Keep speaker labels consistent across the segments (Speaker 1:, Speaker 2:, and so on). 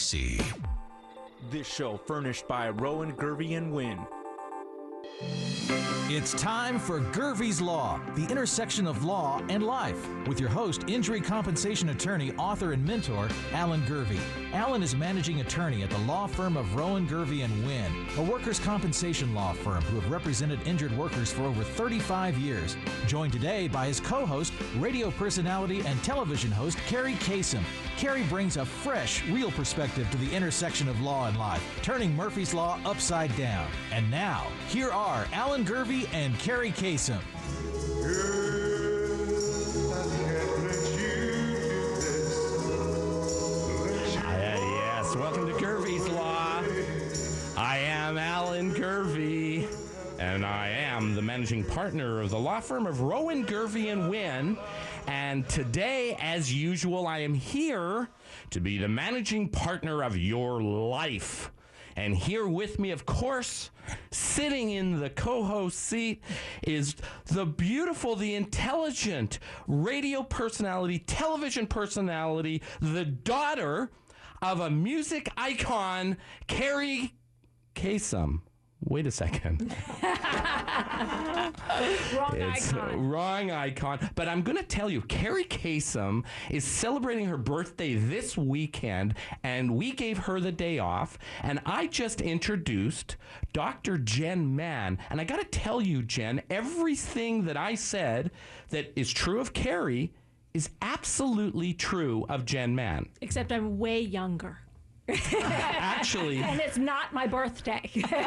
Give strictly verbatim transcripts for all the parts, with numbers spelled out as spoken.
Speaker 1: C.
Speaker 2: This show furnished by Rowan, Gervey and Wynn.
Speaker 3: It's time for Gervey's Law, the intersection of law and life, with your host, injury compensation attorney, author, and mentor, Alan Gervey. Alan is managing attorney at the law firm of Rowan, Gervey and Wynn, a workers' compensation law firm who have represented injured workers for over thirty-five years. Joined today by his co-host, radio personality, and television host, Carrie Kasem. Carrie brings a fresh, real perspective to the intersection of law and life, turning Murphy's Law upside down. And now, here are Alan Gervey and Carrie Kasem.
Speaker 4: Yes, welcome to Gervey's Law. I am Alan Gervey, and I am the managing partner of the law firm of Rowan, Gervey and Wynn. And today, as usual, I am here to be the managing partner of your life. And here with me, of course, sitting in the co-host seat is the beautiful, the intelligent radio personality, television personality, the daughter of a music icon, Carrie Kasem. Wait a second.
Speaker 5: Wrong
Speaker 4: it's
Speaker 5: icon.
Speaker 4: Wrong icon. But I'm going to tell you, Carrie Kasem is celebrating her birthday this weekend, and we gave her the day off. And I just introduced Doctor Jen Mann. And I got to tell you, Jen, everything that I said that is true of Carrie is absolutely true of Jen Mann.
Speaker 5: Except I'm way younger.
Speaker 4: Actually,
Speaker 5: and it's not my birthday.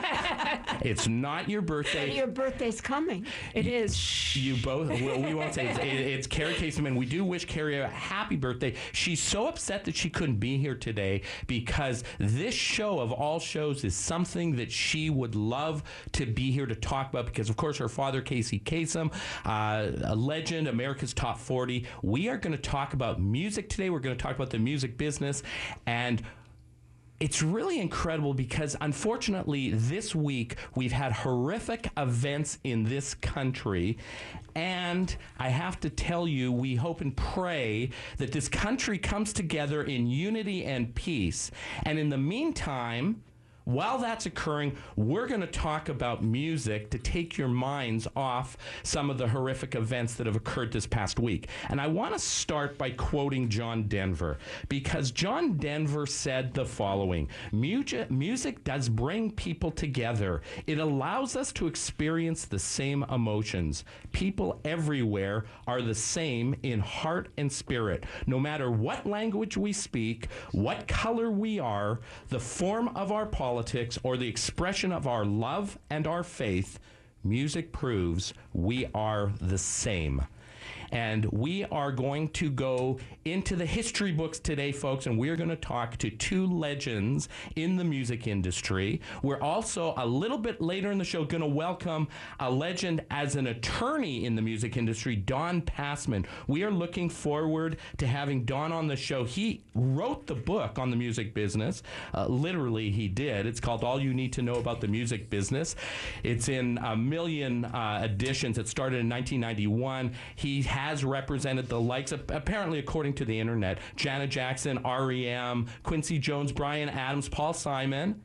Speaker 4: It's not your birthday.
Speaker 5: And your birthday's coming. It
Speaker 4: you,
Speaker 5: is.
Speaker 4: You both, well, we won't say it's, it, it's Carrie Kasem, and we do wish Carrie a happy birthday. She's so upset that she couldn't be here today because this show of all shows is something that she would love to be here to talk about because, of course, her father, Casey Kasem, uh, a legend, America's Top forty. We are going to talk about music today. We're going to talk about the music business, and it's really incredible because, unfortunately, this week we've had horrific events in this country. And I have to tell you, we hope and pray that this country comes together in unity and peace. And in the meantime, while that's occurring, we're going to talk about music to take your minds off some of the horrific events that have occurred this past week. And I want to start by quoting John Denver, because John Denver said the following: music, music does bring people together. It allows us to experience the same emotions. People everywhere are the same in heart and spirit. No matter what language we speak, what color we are, the form of our politics, or the expression of our love and our faith, music proves we are the same. And we are going to go into the history books today, folks, and we're going to talk to two legends in the music industry. We're also, a little bit later in the show, going to welcome a legend as an attorney in the music industry, Don Passman. We are looking forward to having Don on the show. He wrote the book on the music business. Uh, literally, he did. It's called All You Need to Know About the Music Business. It's in a million uh, editions. It started in nineteen ninety-one. He has represented the likes of, apparently according to the internet, Janet Jackson, R E M, Quincy Jones, Bryan Adams, Paul Simon,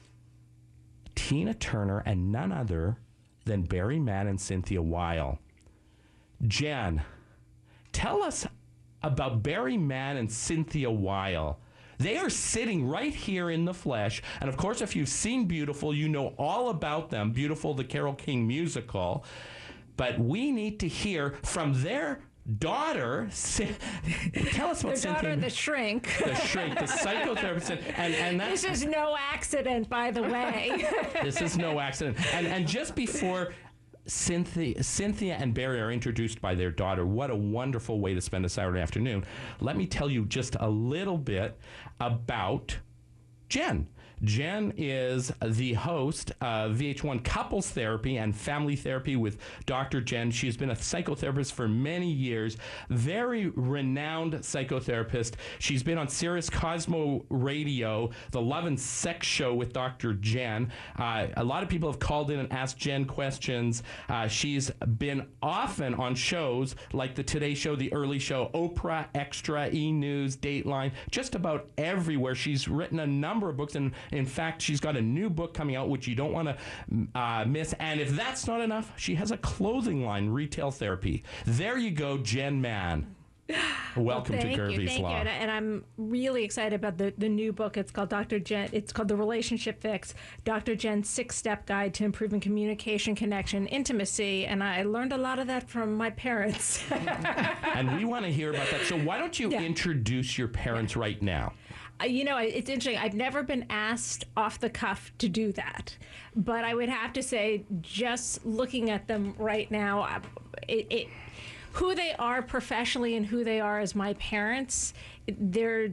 Speaker 4: Tina Turner, and none other than Barry Mann and Cynthia Weil. Jen, tell us about Barry Mann and Cynthia Weil. They are sitting right here in the flesh. And of course, if you've seen Beautiful, you know all about them. Beautiful, the Carole King musical. But we need to hear from their daughter. Tell us what
Speaker 5: Their daughter, the shrink.
Speaker 4: The shrink, the psychotherapist. And, and that's,
Speaker 5: this is no accident, by the way.
Speaker 4: This is no accident. And, and just before Cynthia, Cynthia and Barry are introduced by their daughter, what a wonderful way to spend a Saturday afternoon. Let me tell you just a little bit about Jen. Jen is the host of V H one Couples Therapy and Family Therapy with Doctor Jen. She's been a psychotherapist for many years, very renowned psychotherapist. She's been on Sirius Cosmo Radio, the Love and Sex Show with Doctor Jen. Uh, a lot of people have called in and asked Jen questions. Uh, she's been often on shows like the Today Show, the Early Show, Oprah, Extra, E! News, Dateline, just about everywhere. She's written a number of books, and in fact, she's got a new book coming out, which you don't want to uh, miss. And if that's not enough, she has a clothing line, Retail Therapy. There you go, Jen Mann. Welcome
Speaker 5: well,
Speaker 4: to
Speaker 5: thank
Speaker 4: Gervais
Speaker 5: you, thank
Speaker 4: Law.
Speaker 5: you. And, and I'm really excited about the, the new book. It's called Doctor Jen. It's called The Relationship Fix, Doctor Jen's Six-Step Guide to Improving Communication, Connection, Intimacy. And I learned a lot of that from my parents.
Speaker 4: And we want to hear about that. So why don't you
Speaker 5: Yeah.
Speaker 4: introduce your parents right now?
Speaker 5: Uh, You know, it's interesting. I've never been asked off the cuff to do that. But I would have to say, just looking at them right now, uh, it, it who they are professionally and who they are as my parents, they're,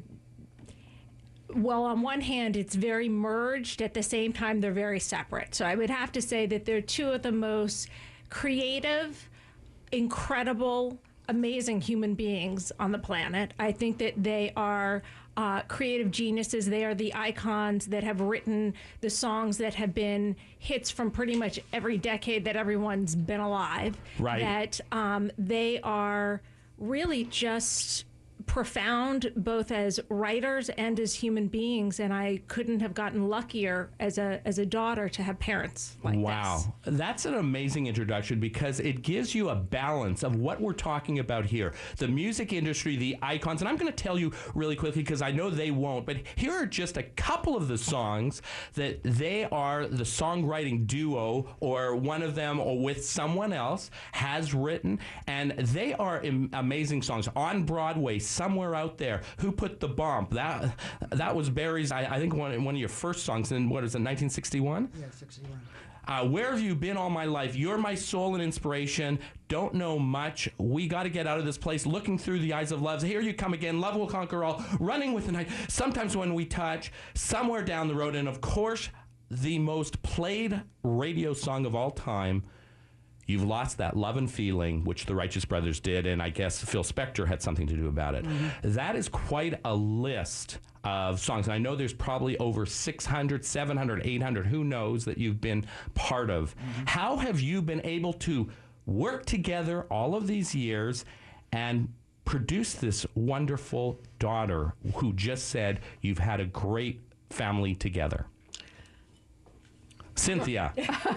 Speaker 5: well, on one hand, it's very merged. At the same time, they're very separate. So I would have to say that they're two of the most creative, incredible, amazing human beings on the planet. I think that they are uh, creative geniuses. They are the icons that have written the songs that have been hits from pretty much every decade that everyone's been alive.
Speaker 4: Right.
Speaker 5: That um, they are really just profound, both as writers and as human beings, and I couldn't have gotten luckier as a as a daughter to have parents like
Speaker 4: Wow.
Speaker 5: this.
Speaker 4: That's an amazing introduction because it gives you a balance of what we're talking about here. The music industry, the icons, and I'm going to tell you really quickly because I know they won't, but here are just a couple of the songs that they are the songwriting duo or one of them or with someone else has written, and they are am- amazing songs. On Broadway, Somewhere Out There, Who Put the Bump? That that was Barry's, I, I think, one, one of your first songs in, what is it, nineteen sixty-one?
Speaker 1: Yeah, sixty-one.
Speaker 4: Uh, Where Have You Been All My Life? You're My Soul and Inspiration. Don't Know Much. We Got to Get Out of This Place. Looking Through the Eyes of Love. Here You Come Again. Love Will Conquer All. Running with the Night. Sometimes When We Touch. Somewhere Down the Road. And of course, the most played radio song of all time, You've Lost That Love and Feeling, which the Righteous Brothers did, and I guess Phil Spector had something to do about it. Mm-hmm. That is quite a list of songs. And I know there's probably over six hundred, seven hundred, eight hundred, who knows, that you've been part of. Mm-hmm. How have you been able to work together all of these years and produce this wonderful daughter who just said you've had a great family together? Cynthia.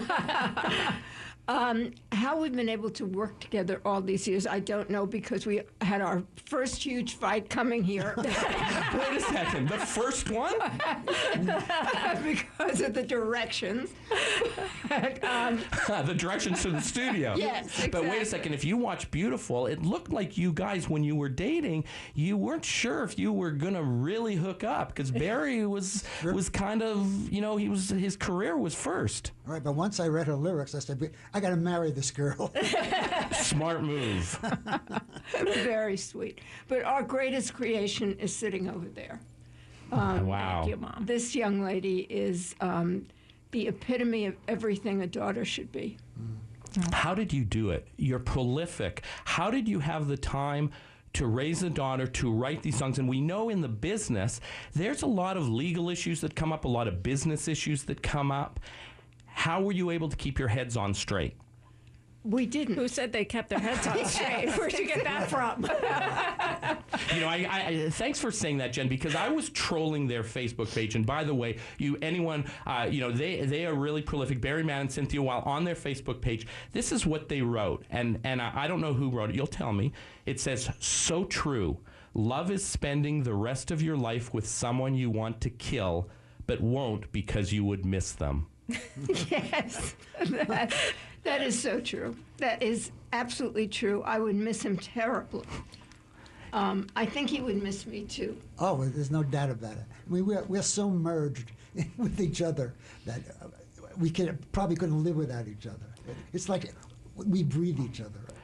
Speaker 6: Um, how we've been able to work together all these years, I don't know, because we had our first huge fight coming here.
Speaker 4: Wait a second. The first one?
Speaker 6: Because of the directions. um,
Speaker 4: the directions to the studio.
Speaker 6: Yes, exactly.
Speaker 4: But wait a second. If you watch Beautiful, it looked like you guys, when you were dating, you weren't sure if you were going to really hook up because Barry was
Speaker 1: Sure.
Speaker 4: was kind of, you know, he was his career was first.
Speaker 1: All right, but once I read her lyrics, I said, I got to marry this girl.
Speaker 4: Smart move.
Speaker 6: very sweet. But our greatest creation is sitting over there. Um,
Speaker 4: Wow.
Speaker 5: Thank you, Mom.
Speaker 6: This young lady is um, the epitome of everything a daughter should be.
Speaker 4: How did you do it? You're prolific. How did you have the time to raise a daughter, to write these songs? And we know in the business, there's a lot of legal issues that come up, a lot of business issues that come up. How were you able to keep your heads on straight?
Speaker 6: We didn't.
Speaker 5: Who said they kept their heads on straight? Where'd you get that from?
Speaker 4: You know, I, I thanks for saying that, Jen, because I was trolling their Facebook page. And by the way, you anyone, uh, you know, they they are really prolific. Barry Mann and Cynthia, while on their Facebook page, this is what they wrote, and and I, I don't know who wrote it. You'll tell me. It says, "So true. Love is spending the rest of your life with someone you want to kill, but won't because you would miss them."
Speaker 6: Yes, that, that is so true. That is absolutely true. I would miss him terribly. Um, I think he would miss me too.
Speaker 1: Oh, there's no doubt about it. I mean, we're, we're so merged with each other that uh, we can, probably couldn't live without each other. It's like we breathe each other.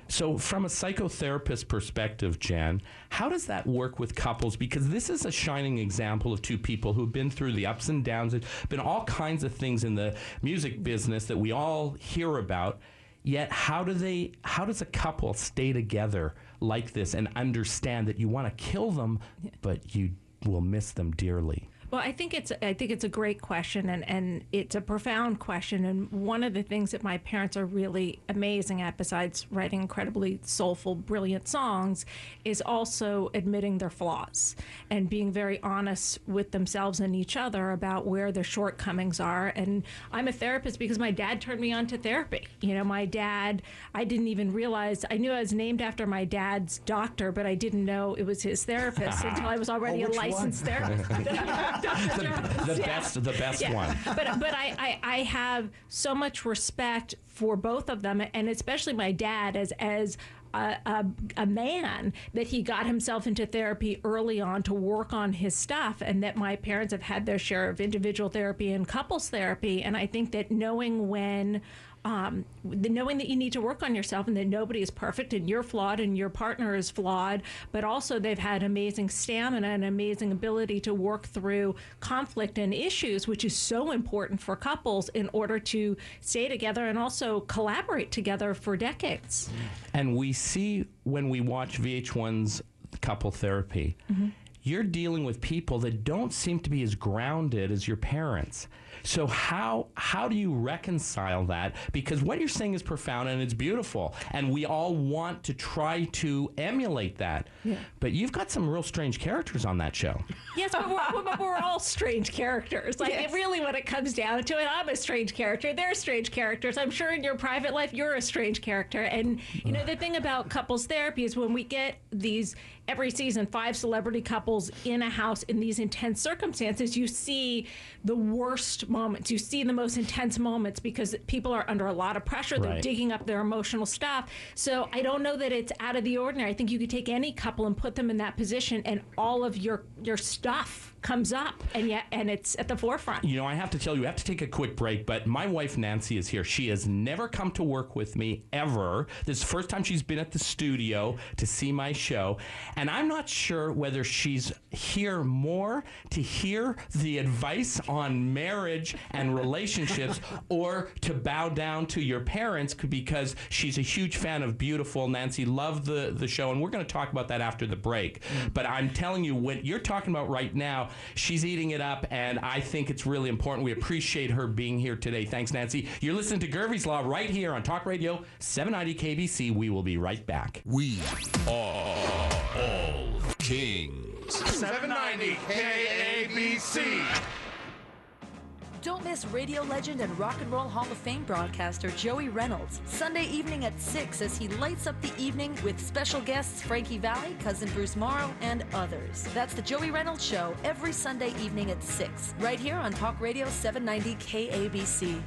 Speaker 4: So from a psychotherapist perspective, Jan, how does that work with couples? Because this is a shining example of two people who've been through the ups and downs. There's been all kinds of things in the music business that we all hear about. Yet how do they, how does a couple stay together like this and understand that you want to kill them, but you will miss them dearly?
Speaker 5: Well, I think it's I think it's a great question, and, and it's a profound question. And one of the things that my parents are really amazing at, besides writing incredibly soulful, brilliant songs, is also admitting their flaws and being very honest with themselves and each other about where their shortcomings are. And I'm a therapist because my dad turned me on to therapy. You know, my dad, I didn't even realize, I knew I was named after my dad's doctor, but I didn't know it was his therapist until I was already
Speaker 1: Oh,
Speaker 5: a
Speaker 1: which
Speaker 5: licensed
Speaker 1: one?
Speaker 5: therapist.
Speaker 4: The, the
Speaker 5: Yeah.
Speaker 4: best, the best
Speaker 5: Yeah.
Speaker 4: one.
Speaker 5: But but I, I, I have so much respect for both of them, and especially my dad as as a, a, a man, that he got himself into therapy early on to work on his stuff, and that my parents have had their share of individual therapy and couples therapy. And I think that knowing when Um, the knowing that you need to work on yourself and that nobody is perfect and you're flawed and your partner is flawed, but also they've had amazing stamina and amazing ability to work through conflict and issues, which is so important for couples in order to stay together and also collaborate together for decades.
Speaker 4: And we see when we watch V H one's Couple Therapy, mm-hmm. you're dealing with people that don't seem to be as grounded as your parents. So how how do you reconcile that? Because what you're saying is profound and it's beautiful, and we all want to try to emulate that. Yeah. But you've got some real strange characters on that show.
Speaker 5: Yes, but we're, but we're all strange characters. Like,
Speaker 6: Yes.
Speaker 5: it really, when it comes down to it, I'm a strange character. They're strange characters. I'm sure in your private life, you're a strange character. And, you know, the thing about couples therapy is when we get these, every season, five celebrity couples in a house in these intense circumstances, you see the worst moments. You see the most intense moments because people are under a lot of pressure. They're
Speaker 4: Right.
Speaker 5: digging up their emotional stuff. So I don't know that it's out of the ordinary. I think you could take any couple and put them in that position, and all of your your stuff comes up, and yet and it's at the forefront.
Speaker 4: You know, I have to tell you, we have to take a quick break, but my wife Nancy is here. She has never come to work with me ever. This is the first time she's been at the studio to see my show, and I'm not sure whether she's here more to hear the advice on marriage and relationships or to bow down to your parents, because she's a huge fan of Beautiful. Nancy loved the, the show, and we're going to talk about that after the break. Mm. But I'm telling you, what you're talking about right now, she's eating it up, and I think it's really important. We appreciate her being here today. Thanks, Nancy. You're listening to Gervie's Law right here on Talk Radio seven ninety K B C. We will be right back.
Speaker 7: We are all kings.
Speaker 2: seven ninety K A B C.
Speaker 8: Don't miss radio legend and Rock and Roll Hall of Fame broadcaster Joey Reynolds, Sunday evening at six, as he lights up the evening with special guests Frankie Valli, Cousin Bruce Morrow, and others. That's the Joey Reynolds Show every Sunday evening at six, right here on Talk Radio seven ninety K A B C.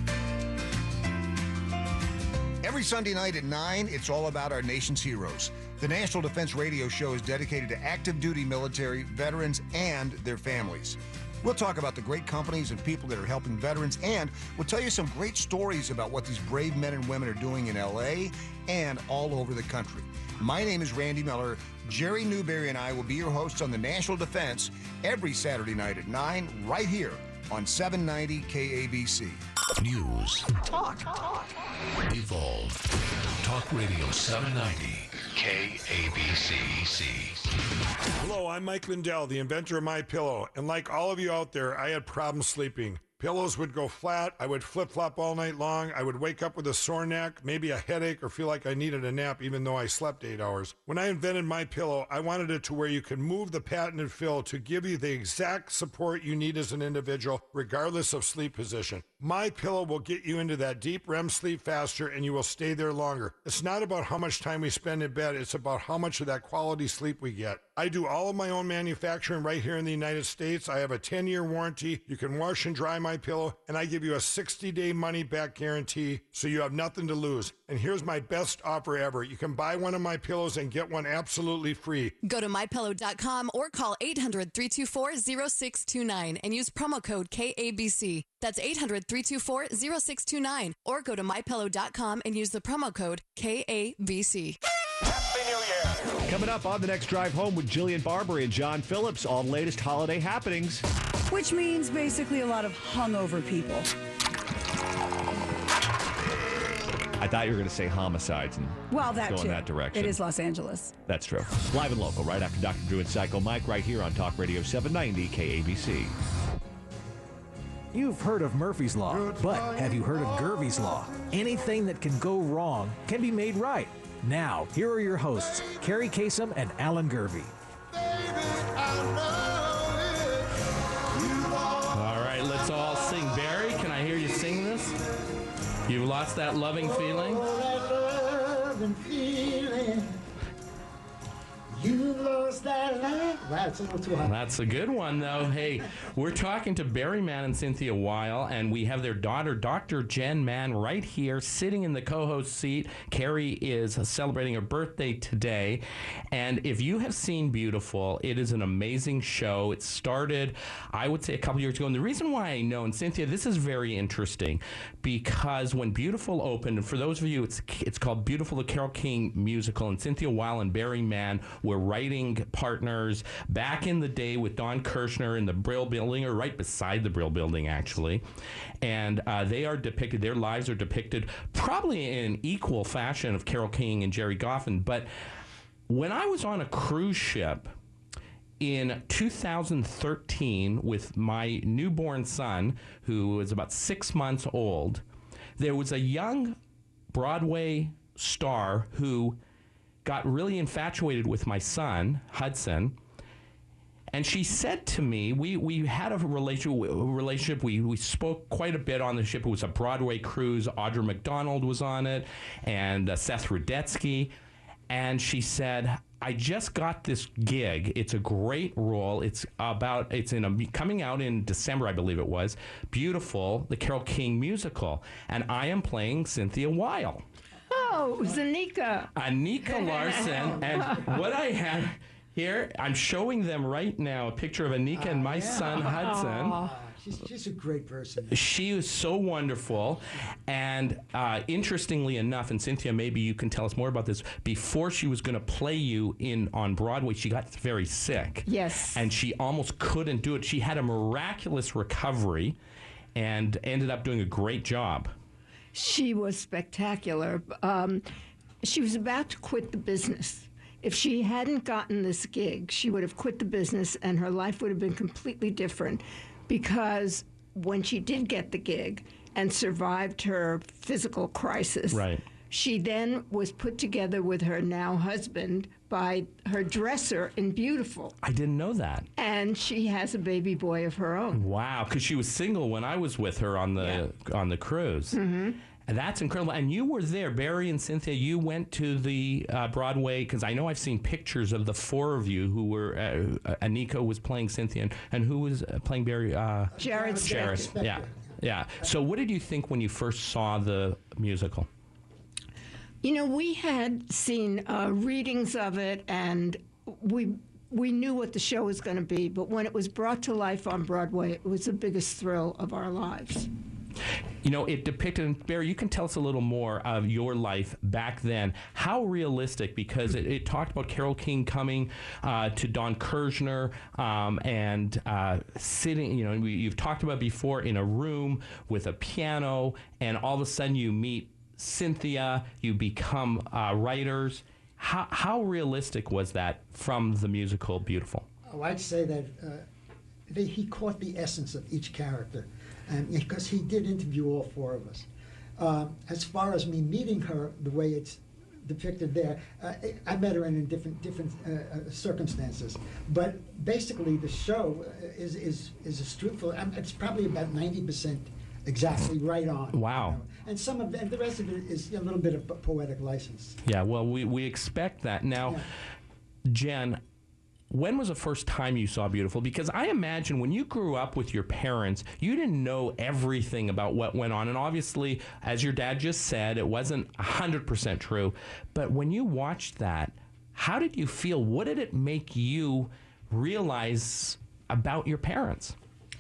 Speaker 9: Every Sunday night at nine, it's all about our nation's heroes. The National Defense Radio Show is dedicated to active duty military, veterans, and their families. We'll talk about the great companies and people that are helping veterans, and we'll tell you some great stories about what these brave men and women are doing in L A and all over the country. My name is Randy Miller. Jerry Newberry and I will be your hosts on the National Defense every Saturday night at nine, right here on seven ninety K A B C.
Speaker 7: News. Talk. Talk. Evolve. Talk Radio seven ninety K A B C.
Speaker 10: Hello, I'm Mike Lindell, the inventor of MyPillow, and like all of you out there, I had problems sleeping. Pillows would go flat, I would flip-flop all night long, I would wake up with a sore neck, maybe a headache, or feel like I needed a nap even though I slept eight hours. When I invented MyPillow, I wanted it to where you can move the patented fill to give you the exact support you need as an individual, regardless of sleep position. MyPillow will get you into that deep R E M sleep faster, and you will stay there longer. It's not about how much time we spend in bed, it's about how much of that quality sleep we get. I do all of my own manufacturing right here in the United States. I have a ten-year warranty. You can wash and dry my MyPillow, and I give you a sixty-day money-back guarantee, so you have nothing to lose. And here's my best offer ever. You can buy one of my pillows and get one absolutely free.
Speaker 11: Go to my pillow dot com or call eight hundred, three two four, zero six two nine and use promo code K A B C. That's eight hundred, three two four, zero six two nine, or go to my pillow dot com and use the promo code K A B C.
Speaker 12: Coming up on the next drive home with Jillian Barbary and John Phillips, all the latest holiday happenings.
Speaker 13: Which means basically a lot of hungover people.
Speaker 12: I thought you were going to say homicides and
Speaker 13: Well, that
Speaker 12: go
Speaker 13: too.
Speaker 12: in that direction.
Speaker 13: It is Los Angeles.
Speaker 12: That's true. Live and local, right after Doctor Drew and Psycho Mike, right here on Talk Radio seven ninety K A B C.
Speaker 3: You've heard of Murphy's Law, but have you heard of Gervie's Law? Anything that can go wrong can be made right. Now, here are your hosts, Carrie Kasem and Alan Gervie.
Speaker 4: All right, let's all sing. Barry, can I hear you sing this? You've lost that loving feeling?
Speaker 1: Oh, that loving feeling. You lost that life. Wow, it's a little too high.
Speaker 4: That's a good one, though. Hey, we're talking to Barry Mann and Cynthia Weil, and we have their daughter, Doctor Jen Mann, right here, sitting in the co-host seat. Carrie is celebrating her birthday today, and if you have seen Beautiful, it is an amazing show. It started, I would say, a couple years ago, and the reason why I know, and Cynthia, this is very interesting, because when Beautiful opened, and for those of you, it's it's called Beautiful, the Carole King musical, and Cynthia Weil and Barry Mann were writing partners back in the day with Don Kirshner in the Brill Building, or right beside the Brill Building, actually. And uh, they are depicted, their lives are depicted probably in equal fashion of Carole King and Jerry Goffin. But when I was on a cruise ship in two thousand thirteen with my newborn son, who was about six months old, there was a young Broadway star who got really infatuated with my son, Hudson, and she said to me, we, we had a relationship, relationship we, we spoke quite a bit on the ship. It was a Broadway cruise. Audra McDonald was on it, and uh, Seth Rudetsky, and she said, I just got this gig. It's a great role. It's about, it's in a, coming out in December, I believe it was, Beautiful, the Carole King musical, and I am playing Cynthia Weil.
Speaker 6: Oh, Zanika.
Speaker 4: Anika Larson. And what I have here, I'm showing them right now a picture of Anika and my
Speaker 1: yeah.
Speaker 4: son, Hudson.
Speaker 1: Aww. She's, she's a great person.
Speaker 4: She is so wonderful. And uh, interestingly enough, and Cynthia, maybe you can tell us more about this, before she was going to play you in on Broadway, she got very sick.
Speaker 6: Yes.
Speaker 4: And she almost couldn't do it. She had a miraculous recovery and ended up doing a great job.
Speaker 6: She was spectacular. Um, she was about to quit the business. If she hadn't gotten this gig, she would have quit the business and her life would have been completely different, because when she did get the gig and survived her physical crisis,
Speaker 4: right.
Speaker 6: she then was put together with her now husband by her dresser in Beautiful.
Speaker 4: I didn't know that.
Speaker 6: And she has a baby boy of her own.
Speaker 4: Wow, because she was single when I was with her on the yeah. on the cruise.
Speaker 6: Mm-hmm.
Speaker 4: And that's incredible. And you were there, Barry and Cynthia. You went to the uh, Broadway, because I know I've seen pictures of the four of you who were. Uh, Anika was playing Cynthia, and, and who was uh, playing Barry? Uh,
Speaker 6: Jared.
Speaker 4: Jared. Yeah, yeah. So, what did you think when you first saw the musical?
Speaker 6: You know, we had seen uh, readings of it, and we we knew what the show was going to be. But when it was brought to life on Broadway, it was the biggest thrill of our lives.
Speaker 4: You know, it depicted, Barry, you can tell us a little more of your life back then. How realistic, because it, it talked about Carole King coming uh, to Don Kirshner um, and uh, sitting, you know, we, you've talked about before, in a room with a piano, and all of a sudden you meet Cynthia, you become uh, writers. How, how realistic was that from the musical Beautiful?
Speaker 1: Oh, I'd say that uh, they, he caught the essence of each character. And because he did interview all four of us. Um, as far as me meeting her, the way it's depicted there, uh, I met her in different different uh, uh, circumstances. But basically, the show is is is a truthful. Um, it's probably about ninety percent exactly right on.
Speaker 4: Wow.
Speaker 1: You know? And some of and the rest of it is a little bit of poetic license.
Speaker 4: Yeah. Well, we we expect that now, yeah. Jen. when was the first time you saw Beautiful? Because I imagine when you grew up with your parents, you didn't know everything about what went on. And obviously, as your dad just said, it wasn't one hundred percent true. But when you watched that, how did you feel? What did it make you realize about your parents?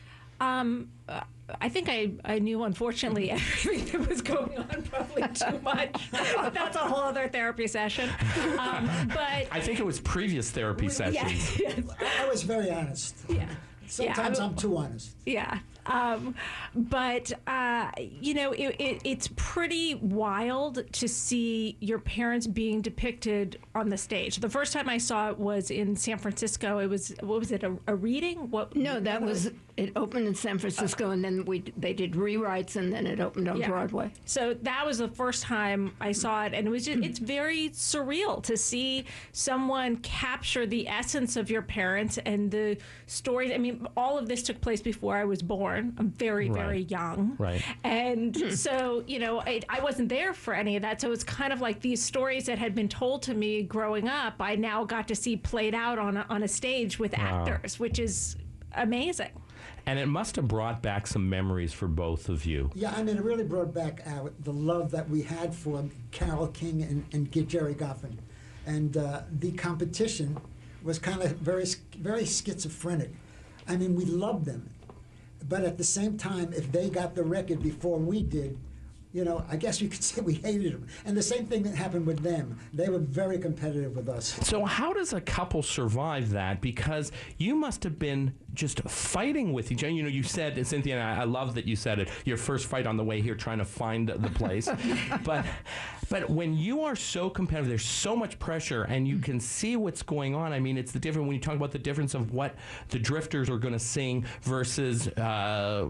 Speaker 5: Um, uh, I think I, I knew, unfortunately, everything that was going on, probably too much. That's a whole other therapy session. Um, but
Speaker 4: I think it was previous therapy sessions.
Speaker 5: Yes, yes.
Speaker 1: I was very honest.
Speaker 5: Yeah.
Speaker 1: Sometimes
Speaker 5: Yeah.
Speaker 1: I'm too honest.
Speaker 5: Yeah. Um, but, uh, you know, it, it, it's pretty wild to see your parents being depicted on the stage. The first time I saw it was in San Francisco. It was, what was it, a, a reading? What?
Speaker 6: No, that was, it opened in San Francisco, and then we they did rewrites, and then it opened on
Speaker 5: Yeah.
Speaker 6: Broadway.
Speaker 5: So that was the first time I saw it, and it was just, it's very surreal to see someone capture the essence of your parents and the stories. I mean, all of this took place before I was born. I'm very,
Speaker 4: Right.
Speaker 5: very young.
Speaker 4: Right.
Speaker 5: And so, you know, I, I wasn't there for any of that. So it's kind of like these stories that had been told to me growing up, I now got to see played out on a, on a stage with
Speaker 4: Wow.
Speaker 5: actors, which is amazing.
Speaker 4: And it must have brought back some memories for both of you.
Speaker 1: Yeah, I mean, it really brought back out the love that we had for Carole King and, and Jerry Goffin. And uh, the competition was kind of very, very schizophrenic. I mean, we loved them. But at the same time, if they got the record before we did, you know, I guess you could say we hated them. And the same thing that happened with them. They were very competitive with us.
Speaker 4: So how does a couple survive that? Because you must have been just fighting with each other. You know, you said, Cynthia, and I, I love that you said it, your first fight on the way here trying to find the place. but but when you are so competitive, there's so much pressure, and you can see what's going on. I mean, it's the different, when you talk about the difference of what the Drifters are going to sing versus uh,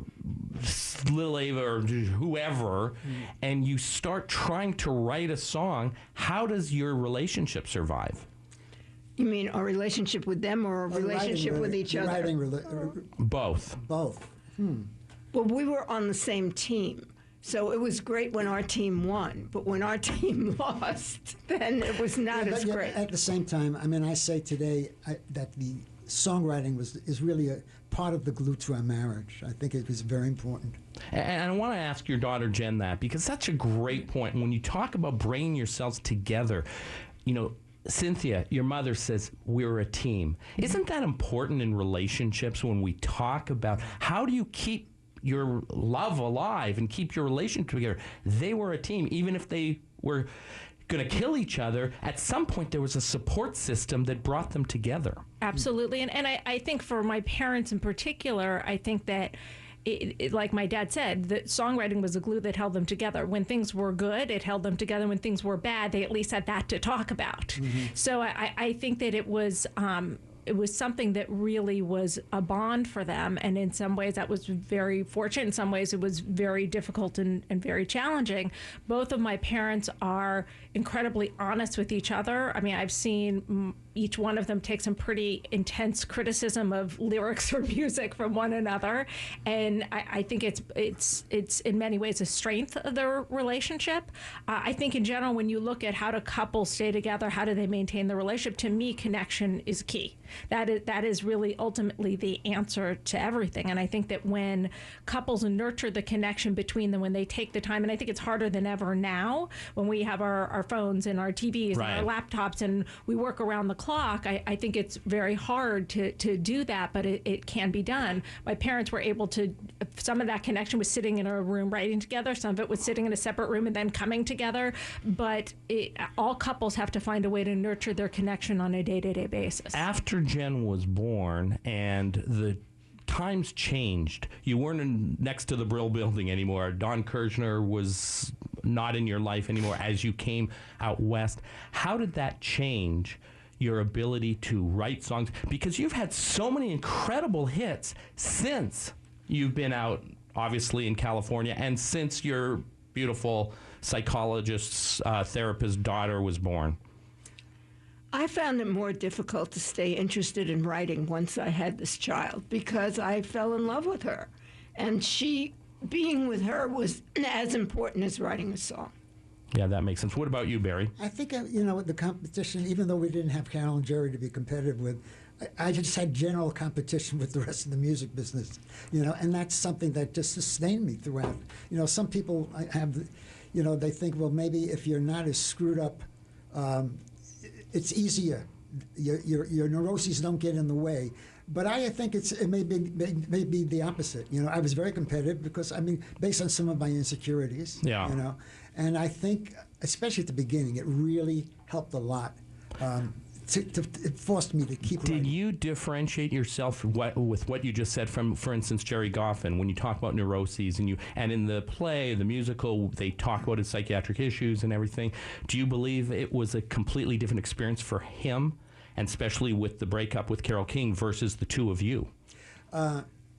Speaker 4: Lil Ava or whoever, mm. and you start trying to write a song, how does your relationship survive?
Speaker 6: You mean our relationship with them or our
Speaker 1: Uh,
Speaker 6: relationship
Speaker 1: writing,
Speaker 6: with each other?
Speaker 1: Writing, rela-
Speaker 4: Both.
Speaker 1: Both. Hmm.
Speaker 6: Well, we were on the same team. So it was great when our team won, but when our team lost, then it was not
Speaker 1: Yeah,
Speaker 6: as
Speaker 1: but, yeah,
Speaker 6: great.
Speaker 1: At the same time, I mean, I say today I, that the songwriting was is really a part of the glue to our marriage. I think it was very important.
Speaker 4: And I want to ask your daughter Jen that, because that's a great point. When you talk about bringing yourselves together, you know, Cynthia, your mother says we're a team. Isn't that important in relationships when we talk about how do you keep your love alive and keep your relationship together? They were a team. Even if they were going to kill each other, at some point there was a support system that brought them together.
Speaker 5: Absolutely. And, and I, I think for my parents in particular, I think that It, it, like my dad said, that songwriting was the glue that held them together. When things were good, it held them together. When things were bad, they at least had that to talk about. Mm-hmm. So I, I think that it was um, it was something that really was a bond for them. And in some ways, that was very fortunate. In some ways, it was very difficult and, and very challenging. Both of my parents are incredibly honest with each other. I mean, I've seen mm, each one of them take some pretty intense criticism of lyrics or music from one another, and I, I think it's it's it's in many ways a strength of their relationship. Uh, I think in general, when you look at how do couples stay together, how do they maintain the relationship? To me, connection is key. That is that is really ultimately the answer to everything. And I think that when couples nurture the connection between them, when they take the time, and I think it's harder than ever now when we have our, our phones and our T Vs
Speaker 4: right.
Speaker 5: and our laptops and we work around the clock, I, I think it's very hard to, to do that, but it, it can be done. My parents were able to, some of that connection was sitting in a room writing together, some of it was sitting in a separate room and then coming together, but it, all couples have to find a way to nurture their connection on a day-to-day basis.
Speaker 4: After Jen was born and the times changed, you weren't in, next to the Brill Building anymore. Don Kirshner was not in your life anymore as you came out west. How did that change your ability to write songs? Because you've had so many incredible hits since you've been out, obviously, in California, and since your beautiful psychologist's uh, therapist daughter was born.
Speaker 6: I found it more difficult to stay interested in writing once I had this child because I fell in love with her. And she, being with her was as important as writing a song.
Speaker 4: Yeah, that makes sense. What about you, Barry?
Speaker 1: I think, uh, you know, the competition, even though we didn't have Carol and Jerry to be competitive with, I, I just had general competition with the rest of the music business, you know, and that's something that just sustained me throughout. You know, some people have, you know, they think, well, maybe if you're not as screwed up, um, it's easier. Your, your your neuroses don't get in the way. But I think it's it may be may, may be the opposite. You know, I was very competitive because I mean, based on some of my insecurities.
Speaker 4: Yeah.
Speaker 1: You know, and I think, especially at the beginning, it really helped a lot. Um, to, to, it forced me to keep.
Speaker 4: Did
Speaker 1: writing.
Speaker 4: you differentiate yourself what, with what you just said from, for instance, Jerry Goffin, when you talk about neuroses and you and in the play, the musical, they talk about his psychiatric issues and everything. Do you believe it was a completely different experience for him? And especially with the breakup with Carole King versus the two of you?
Speaker 1: Uh,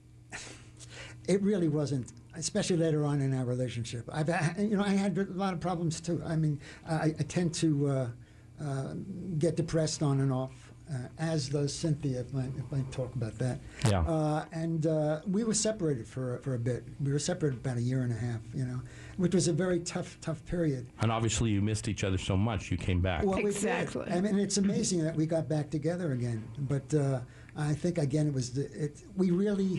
Speaker 1: it really wasn't, especially later on in our relationship. I've, you know, I had a lot of problems too. I mean, I, I tend to uh, uh, get depressed on and off, uh, as does Cynthia, if I, if I talk about that.
Speaker 4: Yeah.
Speaker 1: Uh, and uh, we were separated for for a bit. We were separated about a year and a half, you know, which was a very tough, tough period.
Speaker 4: And obviously you missed each other so much, you came back.
Speaker 1: Well,
Speaker 6: Exactly.
Speaker 1: We did. I mean, it's amazing that we got back together again. But uh, I think again, it was the, it, we really,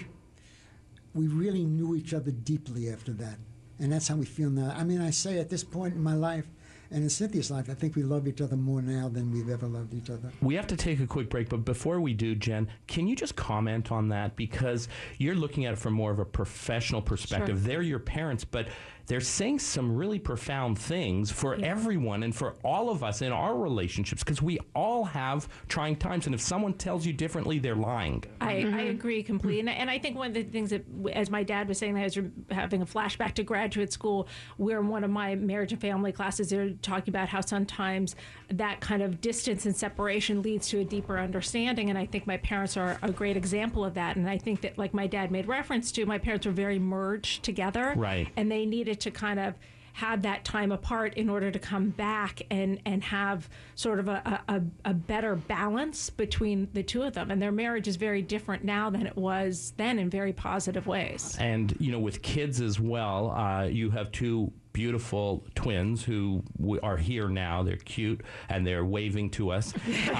Speaker 1: we really knew each other deeply after that, and that's how we feel now. I mean, I say at this point in my life, and in Cynthia's life, I think we love each other more now than we've ever loved each other.
Speaker 4: We have to take a quick break, but before we do, Jen, can you just comment on that? Because you're looking at it from more of a professional perspective.
Speaker 5: Sure.
Speaker 4: They're your parents, but they're saying some really profound things for yeah. everyone and for all of us in our relationships, because we all have trying times. And if someone tells you differently, they're lying.
Speaker 5: I, I agree completely. And, and I think one of the things that, as my dad was saying, I was having a flashback to graduate school, where in one of my marriage and family classes, they're talking about how sometimes that kind of distance and separation leads to a deeper understanding. And I think my parents are a great example of that. And I think that, like my dad made reference to, my parents were very merged together.
Speaker 4: Right.
Speaker 5: And they needed to kind of have that time apart in order to come back and, and have sort of a, a, a better balance between the two of them. And their marriage is very different now than it was then in very positive ways.
Speaker 4: And, you know, with kids as well, uh, you have two beautiful twins who w- are here now. They're cute and they're waving to us.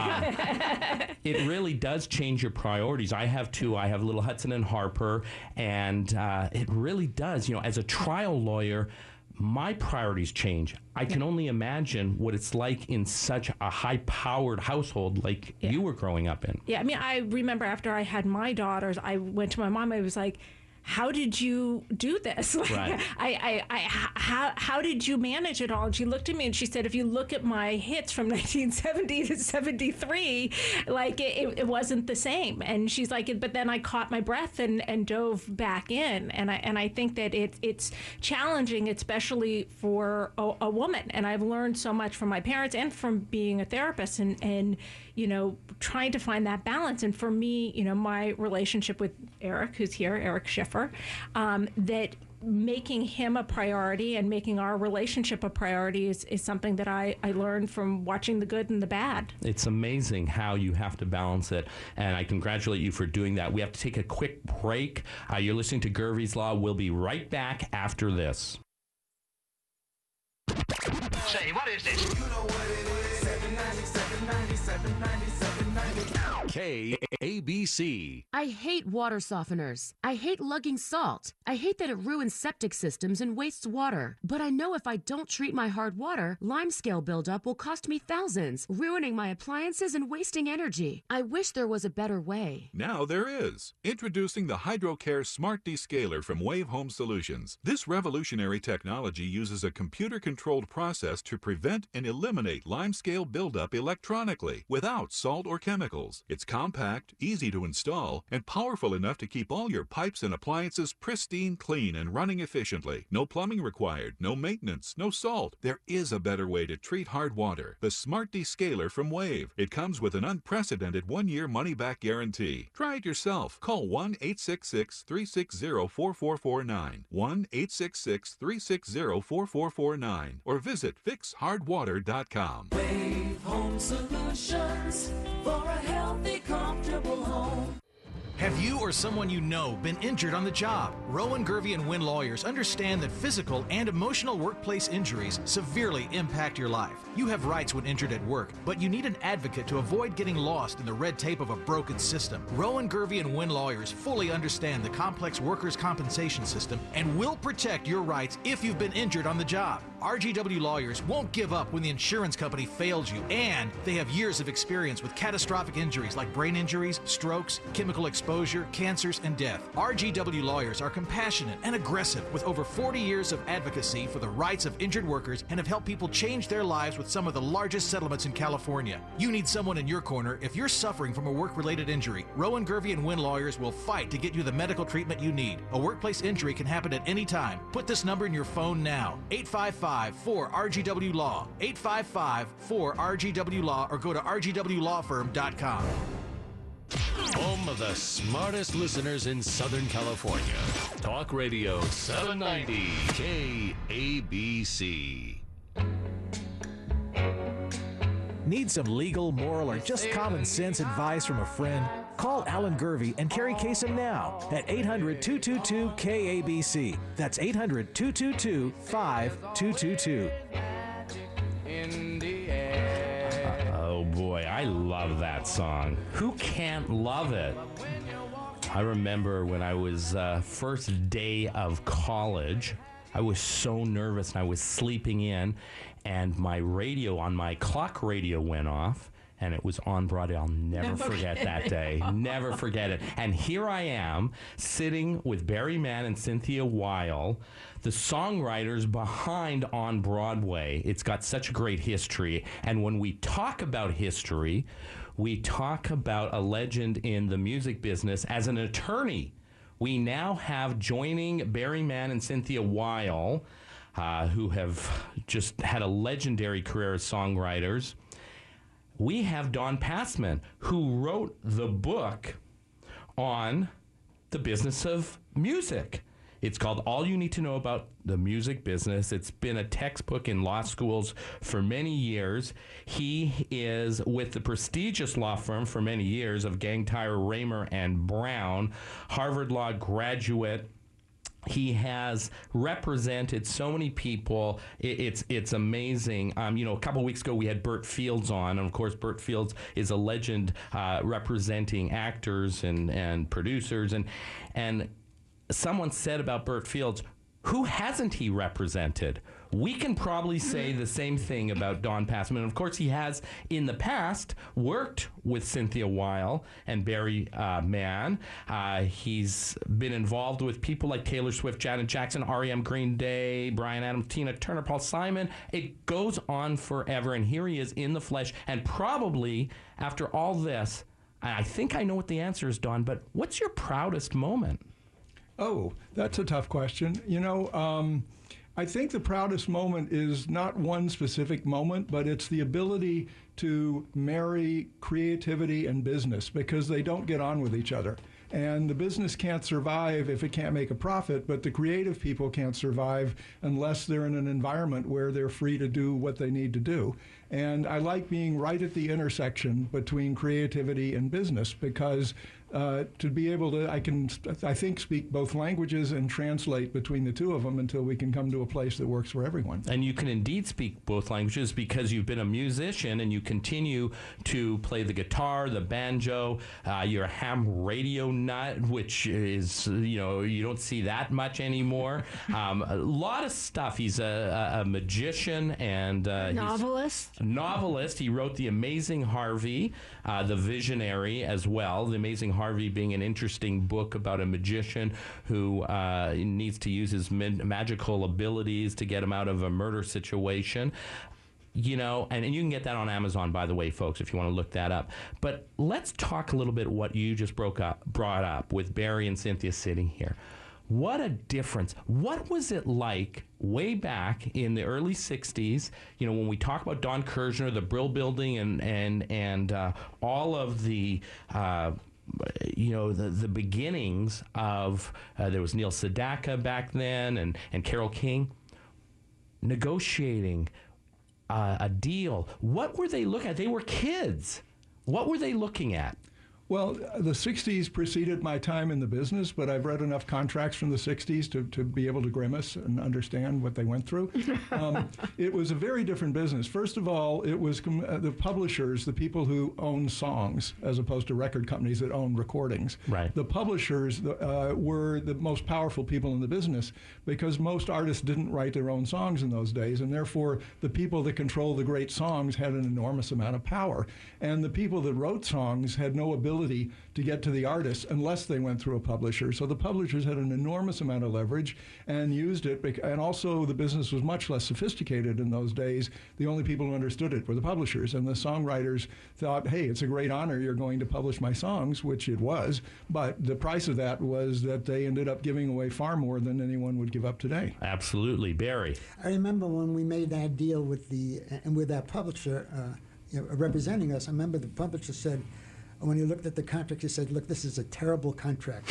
Speaker 4: Uh, it really does change your priorities. I have two. I have little Hudson and Harper, and uh, it really does. You know, as a trial lawyer, my priorities change. I can only imagine what it's like in such a high-powered household like
Speaker 5: Yeah.
Speaker 4: you were growing up in.
Speaker 5: Yeah, I mean, I remember after I had my daughters, I went to my mom. I was like, how did you do this? Like,
Speaker 4: Right.
Speaker 5: I, I, I, how, how did you manage it all? And she looked at me and she said, if you look at my hits from nineteen seventy to seventy-three, like it, it wasn't the same. And she's like, but then I caught my breath and, and dove back in. And I, and I think that it, it's challenging, especially for a, a woman. And I've learned so much from my parents and from being a therapist and, and, you know, trying to find that balance. And for me, you know, my relationship with Eric, who's here, Eric Schiffer, um, that making him a priority and making our relationship a priority is, is something that I, I learned from watching the good and the bad.
Speaker 4: It's amazing how you have to balance it, and I congratulate you for doing that. We have to take a quick break. Uh, you're listening to Gervie's Law. We'll be right back after this.
Speaker 14: Say, what is this? You know what it is. seven ninety, seven ninety, seven ninety, seven ninety.
Speaker 7: K A B C.
Speaker 15: I hate water softeners. I hate lugging salt. I hate that it ruins septic systems and wastes water. But I know if I don't treat my hard water, limescale buildup will cost me thousands, ruining my appliances and wasting energy. I wish there was a better way.
Speaker 16: Now there is. Introducing the HydroCare Smart Descaler from Wave Home Solutions. This revolutionary technology uses a computer-controlled process to prevent and eliminate limescale buildup electronically without salt or chemicals. It's compact, easy to install, and powerful enough to keep all your pipes and appliances pristine, clean, and running efficiently. No plumbing required, no maintenance, no salt. There is a better way to treat hard water. The Smart Descaler from Wave. It comes with an unprecedented one-year money-back guarantee. Try it yourself. Call one eight six six, three six zero, four four four nine, one eight six six, three six zero, four four four nine, or visit fix hard water dot com.
Speaker 14: Wave Home Solutions for a healthy, comfortable home.
Speaker 3: Have you or someone you know been injured on the job? Rowan, Gervey, and Wynn lawyers understand that physical and emotional workplace injuries severely impact your life. You have rights when injured at work, but you need an advocate to avoid getting lost in the red tape of a broken system. Rowan, Gervey, and Wynn lawyers fully understand the complex workers' compensation system and will protect your rights if you've been injured on the job. R G W lawyers won't give up when the insurance company fails you, and they have years of experience with catastrophic injuries like brain injuries, strokes, chemical exposure, cancers, and death. R G W lawyers are compassionate and aggressive with over forty years of advocacy for the rights of injured workers and have helped people change their lives with some of the largest settlements in California. You need someone in your corner if you're suffering from a work-related injury. Rowan, Gervey, and Wynn lawyers will fight to get you the medical treatment you need. A workplace injury can happen at any time. Put this number in your phone now. eight five five, four R G W Law. eight five five, four R G W Law or go to R G W law firm dot com.
Speaker 7: Home of the smartest listeners in Southern California. Talk Radio seven ninety K A B C.
Speaker 3: Need some legal, moral, or just common sense advice from a friend? Call Alan Gervey and Carrie Kasem now at eight hundred, two two two, K A B C. That's eight hundred, two two two, five two two two.
Speaker 4: Oh boy, I love that song. Who can't love it? I remember when I was uh, first day of college, I was so nervous and I was sleeping in, and my radio on my clock radio went off, and it was on Broadway. I'll never
Speaker 17: No
Speaker 4: forget that day. Never forget it. And here I am sitting with Barry Mann and Cynthia Weil, the songwriters behind On Broadway. It's got such a great history. And when we talk about history, we talk about a legend in the music business as an attorney. We now have joining Barry Mann and Cynthia Weil, uh, who have just had a legendary career as songwriters. We have Don Passman, who wrote the book on the business of music. It's called All You Need to Know About the Music Business. It's been a textbook in law schools for many years. He is with the prestigious law firm for many years of Gangtire, Raymer, and Brown, Harvard Law graduate. He has represented so many people. It, it's it's amazing. Um, you know, a couple of weeks ago we had Burt Fields on, and of course Burt Fields is a legend uh, representing actors and, and producers. And and someone said about Burt Fields, who hasn't he represented? We can probably say the same thing about Don Passman. Of course, he has, in the past, worked with Cynthia Weil and Barry uh, Mann. Uh, he's been involved with people like Taylor Swift, Janet Jackson, R E M, Green Day, Bryan Adams, Tina Turner, Paul Simon. It goes on forever, and here he is in the flesh. And probably, after all this, I think I know what the answer is, Don, but what's your proudest moment?
Speaker 17: Oh, that's a tough question. You know, um, I think the proudest moment is not one specific moment, but it's the ability to marry creativity and business, because they don't get on with each other. And the business can't survive if it can't make a profit, but the creative people can't survive unless they're in an environment where they're free to do what they need to do. And I like being right at the intersection between creativity and business, because uh, to be able to, I can, I think, speak both languages and translate between the two of them until we can come to a place that works for everyone.
Speaker 4: And you can indeed speak both languages because you've been a musician and you continue to play the guitar, the banjo. Uh, you're a ham radio nut, which is, you know, you don't see that much anymore. Um, a lot of stuff. He's a, a, a magician and uh,
Speaker 6: novelist.
Speaker 4: He's a novelist. He wrote The Amazing Harvey, uh, The Visionary as well. The Amazing Harvey being an interesting book about a magician who uh, needs to use his ma- magical abilities to get him out of a murder situation. You know, and, and you can get that on Amazon, by the way, folks, if you want to look that up. But let's talk a little bit what you just broke up, brought up with Barry and Cynthia sitting here. What a difference. What was it like way back in the early sixties, you know, when we talk about Don Kirshner, the Brill Building, and and and uh, all of the, uh, you know, the, the beginnings of, uh, there was Neil Sedaka back then and, and Carole King, negotiating uh, a deal. What were they looking at? They were kids. What were they looking at?
Speaker 17: Well, the sixties preceded my time in the business, but I've read enough contracts from the sixties to, to be able to grimace and understand what they went through. Um, it was a very different business. First of all, it was com- uh, the publishers, the people who own songs, as opposed to record companies that own recordings.
Speaker 4: Right.
Speaker 17: The publishers uh, were the most powerful people in the business because most artists didn't write their own songs in those days, and therefore the people that control the great songs had an enormous amount of power. And the people that wrote songs had no ability to get to the artists unless they went through a publisher. So the publishers had an enormous amount of leverage and used it. bec- And also the business was much less sophisticated in those days. The only people who understood it were the publishers. And the songwriters thought, hey, it's a great honor. You're going to publish my songs, which it was. But the price of that was that they ended up giving away far more than anyone would give up today.
Speaker 4: Absolutely. Barry.
Speaker 1: I remember when we made that deal with the and with that publisher uh, you know, representing us. I remember the publisher said, when he looked at the contract, he said, "Look, this is a terrible contract,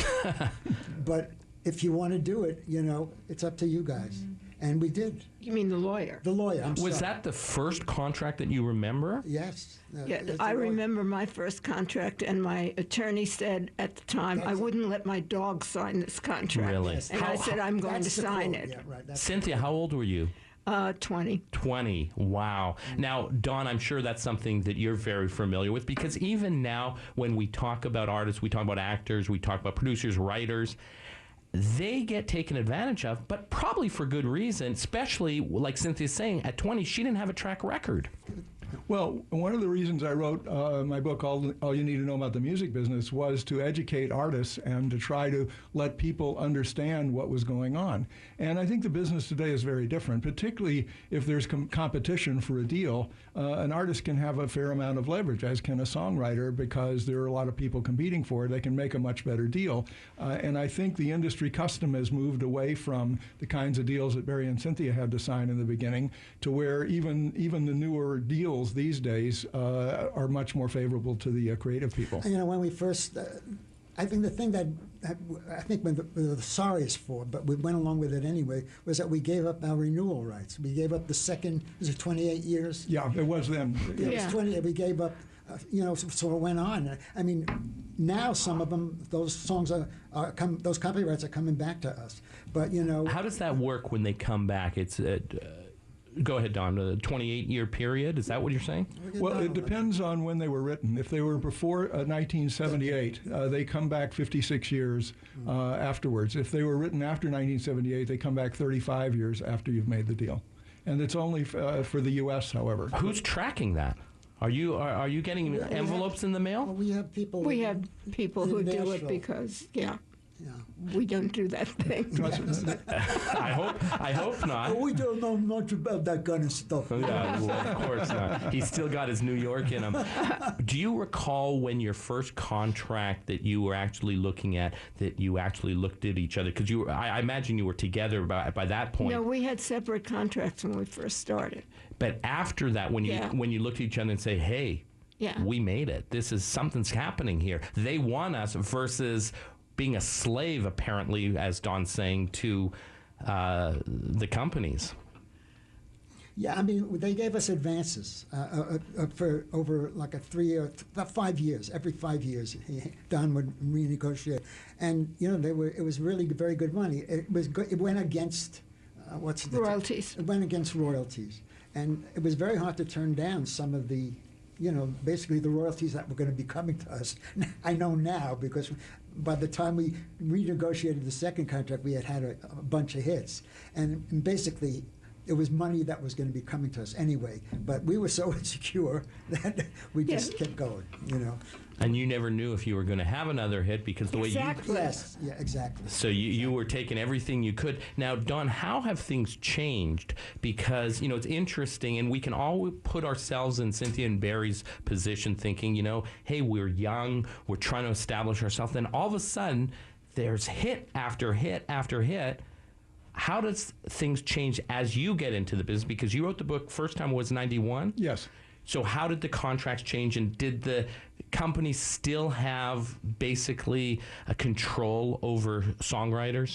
Speaker 1: but if you want to do it, you know, it's up to you guys." And we did.
Speaker 6: You mean the lawyer?
Speaker 1: The lawyer. I'm
Speaker 4: Was
Speaker 1: sorry.
Speaker 4: that the first contract that you remember?
Speaker 1: Yes. Uh,
Speaker 6: Yeah,
Speaker 1: it's
Speaker 6: I
Speaker 1: a lawyer.
Speaker 6: remember my first contract, and my attorney said at the time, I wouldn't let my dog sign this contract.
Speaker 4: Really? Yes.
Speaker 6: And I
Speaker 4: How-
Speaker 6: said, I'm going to
Speaker 1: That's the
Speaker 6: sign
Speaker 1: quote.
Speaker 6: it.
Speaker 1: Yeah, right. That's
Speaker 4: Cynthia, how old were you?
Speaker 6: Uh, twenty.
Speaker 4: twenty. Wow. Now, Dawn, I'm sure that's something that you're very familiar with because even now, when we talk about artists, we talk about actors, we talk about producers, writers, they get taken advantage of, but probably for good reason, especially like Cynthia's saying, at twenty, she didn't have a track record.
Speaker 17: Well, one of the reasons I wrote uh, my book, All, All You Need to Know About the Music Business, was to educate artists and to try to let people understand what was going on. And I think the business today is very different, particularly if there's com- competition for a deal. Uh, an artist can have a fair amount of leverage, as can a songwriter, because there are a lot of people competing for it. They can make a much better deal. Uh, and I think the industry custom has moved away from the kinds of deals that Barry and Cynthia had to sign in the beginning to where even, even the newer deals these days uh, are much more favorable to the uh, creative people.
Speaker 1: You know, when we first, uh, I think the thing that, that I think we were the sorriest for, but we went along with it anyway, was that we gave up our renewal rights. We gave up the second, was it twenty-eight years?
Speaker 17: Yeah, it was then.
Speaker 1: Yeah, it was twenty. We gave up, uh, you know, so, so it went on. I mean, now some of them, those songs are, are come, those copyrights are coming back to us. But you know,
Speaker 4: How does that work when they come back? It's uh, Go ahead, Don. A twenty-eight year period? Is that what you're saying?
Speaker 17: Well, it depends on when they were written. If they were before uh, nineteen seventy-eight, uh, they come back fifty-six years uh, afterwards. If they were written after nineteen seventy-eight, they come back thirty-five years after you've made the deal. And it's only f- uh, for the U S, however.
Speaker 4: Who's tracking that? Are you are, are you getting
Speaker 1: We have-
Speaker 4: envelopes in the mail?
Speaker 1: well, we have people.
Speaker 6: We have people
Speaker 1: in
Speaker 6: who do it
Speaker 1: Nashville.
Speaker 6: because, yeah,
Speaker 1: Yeah.
Speaker 6: we don't do that thing.
Speaker 4: I hope I hope not.
Speaker 1: Oh, we don't know much about that kind of stuff.
Speaker 4: Yeah, well, of course not. He's still got his New York in him. Do you recall when your first contract that you were actually looking at, that you actually looked at each other? Because you, were, I, I imagine you were together by, by that point.
Speaker 6: No, we had separate contracts when we first started.
Speaker 4: But after that, when you
Speaker 6: Yeah.
Speaker 4: when you looked at each other and say, "Hey,
Speaker 6: Yeah.
Speaker 4: we made it. This is something's happening here. They want us," versus being a slave, apparently, as Don's saying, to uh, the companies.
Speaker 1: Yeah, I mean, they gave us advances uh, uh, uh, for over like a three or about five years. Every five years, he, Don would renegotiate, and you know, they were. It was really very good money. It was. Go, it went against uh, what's the
Speaker 6: Royalties.
Speaker 1: It went against royalties, and it was very hard to turn down some of the, you know, basically the royalties that were going to be coming to us. I know now because by the time we renegotiated the second contract, we had had a, a bunch of hits, and, and basically it was money that was going to be coming to us anyway. But we were so insecure that we just
Speaker 6: Yeah.
Speaker 1: kept going, you know.
Speaker 4: And you never knew if you were going to have another hit because the way you
Speaker 6: Exactly.
Speaker 1: Yes, yeah, exactly.
Speaker 4: So you, you were taking everything you could. Now, Don, how have things changed? Because, you know, it's interesting, and we can all put ourselves in Cynthia and Barry's position thinking, you know, hey, we're young, we're trying to establish ourselves. Then all of a sudden, there's hit after hit after hit. How does things change as you get into the business? Because you wrote the book, first time was ninety-one?
Speaker 17: Yes.
Speaker 4: So how did the contracts change, and did the company still have basically a control over songwriters?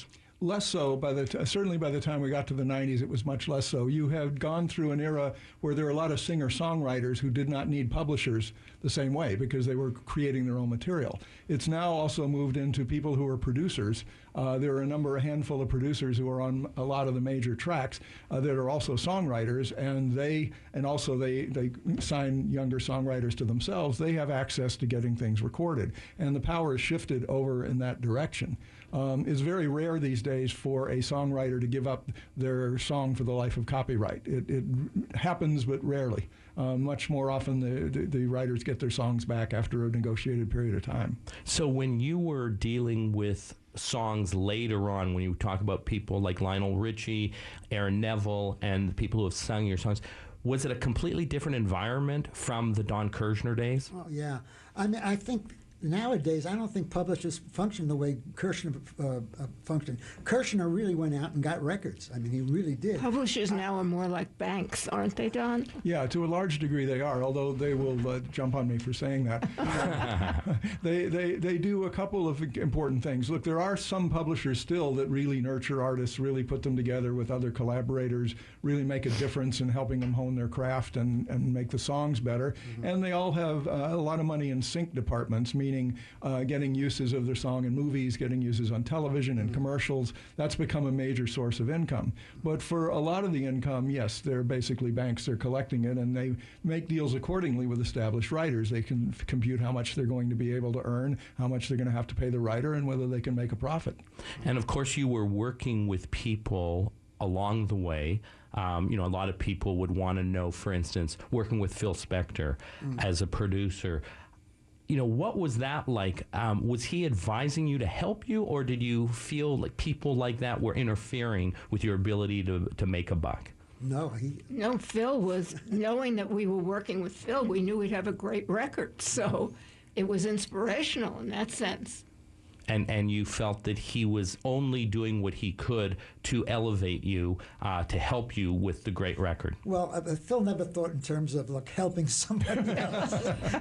Speaker 17: less so by the t- certainly by the time we got to the nineties, it was much less so. You had gone through an era where there were a lot of singer-songwriters who did not need publishers the same way because they were creating their own material. It's now also moved into people who are producers. Uh, there are a number, a handful of producers who are on a lot of the major tracks uh, that are also songwriters, and they and also they they sign younger songwriters to themselves. They have access to getting things recorded, and the power has shifted over in that direction. Um, it's very rare these days for a songwriter to give up their song for the life of copyright. It, it happens, but rarely. Uh, much more often, the, the, the writers get their songs back after a negotiated period of time.
Speaker 4: So when you were dealing with songs later on, when you talk about people like Lionel Richie, Aaron Neville, and the people who have sung your songs, was it a completely different environment from the Don Kirshner days?
Speaker 1: Oh, yeah. I mean, I think nowadays, I don't think publishers function the way Kirshner uh, uh, functioned. Kirshner really went out and got records. I mean, he really did.
Speaker 6: Publishers now are more like banks, aren't they, Don?
Speaker 17: Yeah, to a large degree they are, although they will uh, jump on me for saying that. they, they, they do a couple of important things. Look, there are some publishers still that really nurture artists, really put them together with other collaborators, really make a difference in helping them hone their craft and, and make the songs better. Mm-hmm. And they all have uh, a lot of money in sync departments, meaning Uh, getting uses of their song in movies, getting uses on television and commercials. That's become a major source of income. But for a lot of the income, yes, they're basically banks. They're collecting it, and they make deals accordingly with established writers. They can f- compute how much they're going to be able to earn, how much they're going to have to pay the writer, and whether they can make a profit.
Speaker 4: And of course, you were working with people along the way. Um, you know, a lot of people would want to know, for instance, working with Phil Spector mm. as a producer. You know, what was that like? Um, was he advising you to help you, or did you feel like people like that were interfering with your ability to, to make a buck?
Speaker 1: No, he...
Speaker 6: No, Phil was, knowing that we were working with Phil, we knew we'd have a great record. So it was inspirational in that sense.
Speaker 4: And and you felt that he was only doing what he could to elevate you, uh, to help you with the great record.
Speaker 1: Well, uh, Phil never thought in terms of like helping somebody else.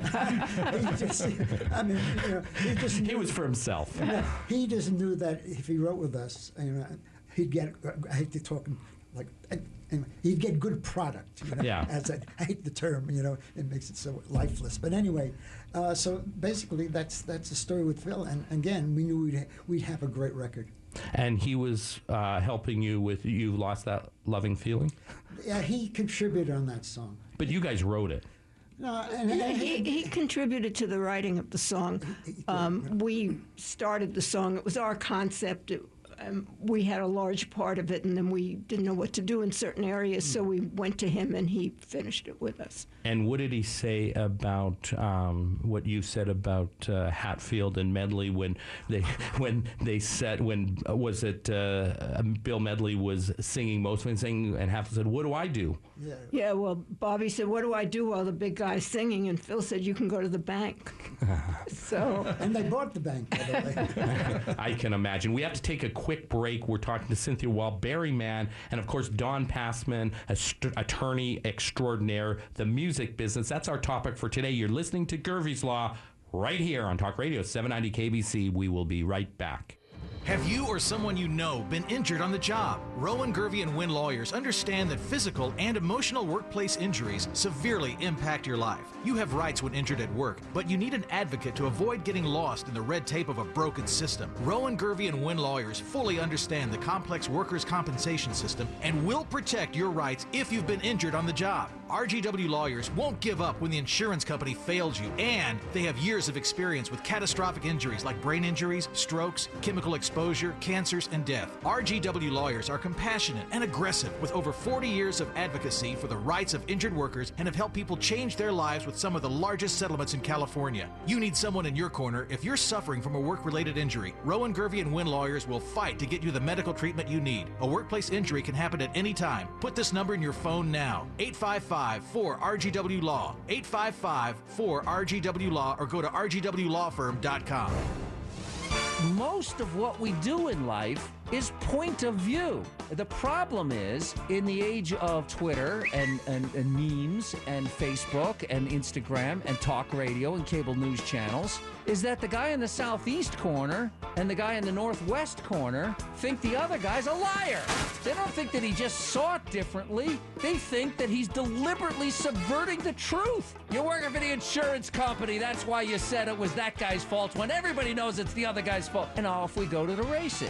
Speaker 1: he just, I mean, you know, he just knew,
Speaker 4: he was for himself.
Speaker 1: You know, he just knew that if he wrote with us, you know, he'd get. I hate to talk like. Anyway, he'd get good product. You know,
Speaker 4: yeah.
Speaker 1: As I, I hate the term, you know, it makes it so lifeless. But anyway, uh, so basically, that's that's the story with Phil. And again, we knew we'd ha- we'd have a great record.
Speaker 4: And he was uh, helping you with "You Lost That Loving Feeling."
Speaker 1: Yeah, he contributed on that song.
Speaker 4: But you guys wrote it.
Speaker 1: No, and,
Speaker 6: Yeah,
Speaker 1: and
Speaker 6: he, he contributed to the writing of the song. Um, we started the song. It was our concept. It, um, we had a large part of it, and then we didn't know what to do in certain areas, so we went to him, and he finished it with us.
Speaker 4: And what did he say about um, what you said about uh, Hatfield and Medley when they when they said when uh, was it uh, Bill Medley was singing most of it, singing, and Hatfield said, "What do I do?"
Speaker 1: Yeah.
Speaker 6: Yeah. Well, Bobby said, "What do I do while the big guy's singing?" And Phil said, "You can go to the bank." So.
Speaker 1: And they bought the bank, by the way.
Speaker 4: I can imagine. We have to take a quick break. We're talking to Cynthia Wall-Berryman and, of course, Don Passman, a st- attorney extraordinaire, the music business. That's our topic for today. You're listening to Gervie's Law right here on Talk Radio seven ninety K B C. We will be right back.
Speaker 18: Have you or someone you know been injured on the job? Rowan, Gervie, and Wynn lawyers understand that physical and emotional workplace injuries severely impact your life. You have rights when injured at work, but you need an advocate to avoid getting lost in the red tape of a broken system. Rowan, Gervie, and Wynn lawyers fully understand the complex workers' compensation system and will protect your rights if you've been injured on the job. R G W lawyers won't give up when the insurance company failed you, and they have years of experience with catastrophic injuries like brain injuries, strokes, chemical exposure, cancers, and death. R G W lawyers are compassionate and aggressive with over forty years of advocacy for the rights of injured workers and have helped people change their lives with some of the largest settlements in California. You need someone in your corner if you're suffering from a work-related injury. Rowan, Gervie, and Wynn lawyers will fight to get you the medical treatment you need. A workplace injury can happen at any time. Put this number in your phone now. eight five five, four R G W Law. eight five five, four R G W Law or go to R G W law firm dot com.
Speaker 19: Most of what we do in life is point of view. The problem is, in the age of Twitter and, and, and memes and Facebook and Instagram and talk radio and cable news channels, is that the guy in the southeast corner and the guy in the northwest corner think the other guy's a liar. They don't think that he just saw it differently. They think that he's deliberately subverting the truth. You're working for the insurance company. That's why you said it was that guy's fault when everybody knows it's the other guy's fault. And off we go to the races.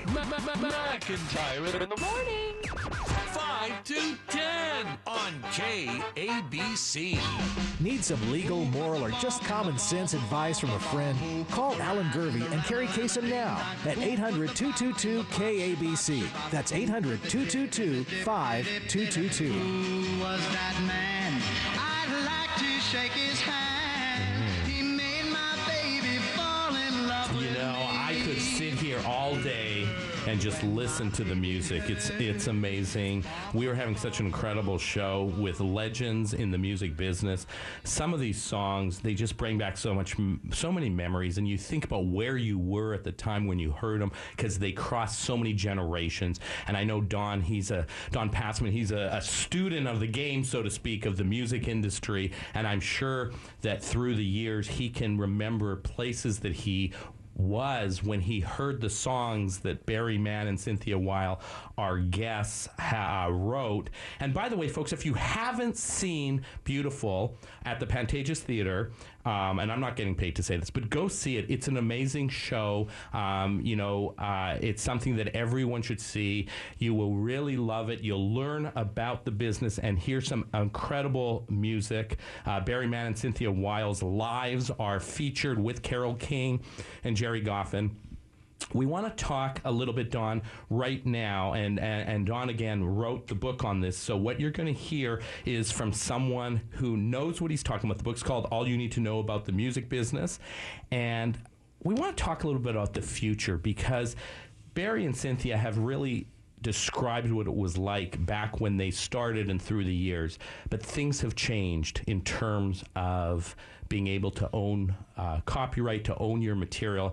Speaker 7: McIntyre in the morning. five to ten on K A B C.
Speaker 20: Need some legal, moral, or just common sense advice from a friend? Call Alan Gervey and Carrie Kasem now at eight hundred, two two two, K A B C. That's eight hundred, two two two, five two two two.
Speaker 14: Who was that man? I'd like to shake his hand. He made my baby fall in love with
Speaker 4: You know, I could sit here all day and just listen to the music. It's it's amazing. We were having such an incredible show with legends in the music business. Some of these songs, they just bring back so much, so many memories, and you think about where you were at the time when you heard them, because they cross so many generations. And I know Don, he's a Don Passman, he's a, a student of the game, so to speak, of the music industry, and I'm sure that through the years he can remember places that he was when he heard the songs that Barry Mann and Cynthia Weil, our guests, ha- wrote. And by the way, folks, if you haven't seen Beautiful at the Pantages Theater, um, and I'm not getting paid to say this, but go see it. It's an amazing show. Um, you know, uh, it's something that everyone should see. You will really love it. You'll learn about the business and hear some incredible music. Uh, Barry Mann and Cynthia Weil's lives are featured with Carole King and Jerry Goffin. We want to talk a little bit, Don, right now, and, and, and Don, again, wrote the book on this. So what you're going to hear is from someone who knows what he's talking about. The book's called All You Need to Know About the Music Business. And we want to talk a little bit about the future, because Barry and Cynthia have really described what it was like back when they started and through the years. But things have changed in terms of being able to own uh, copyright, to own your material.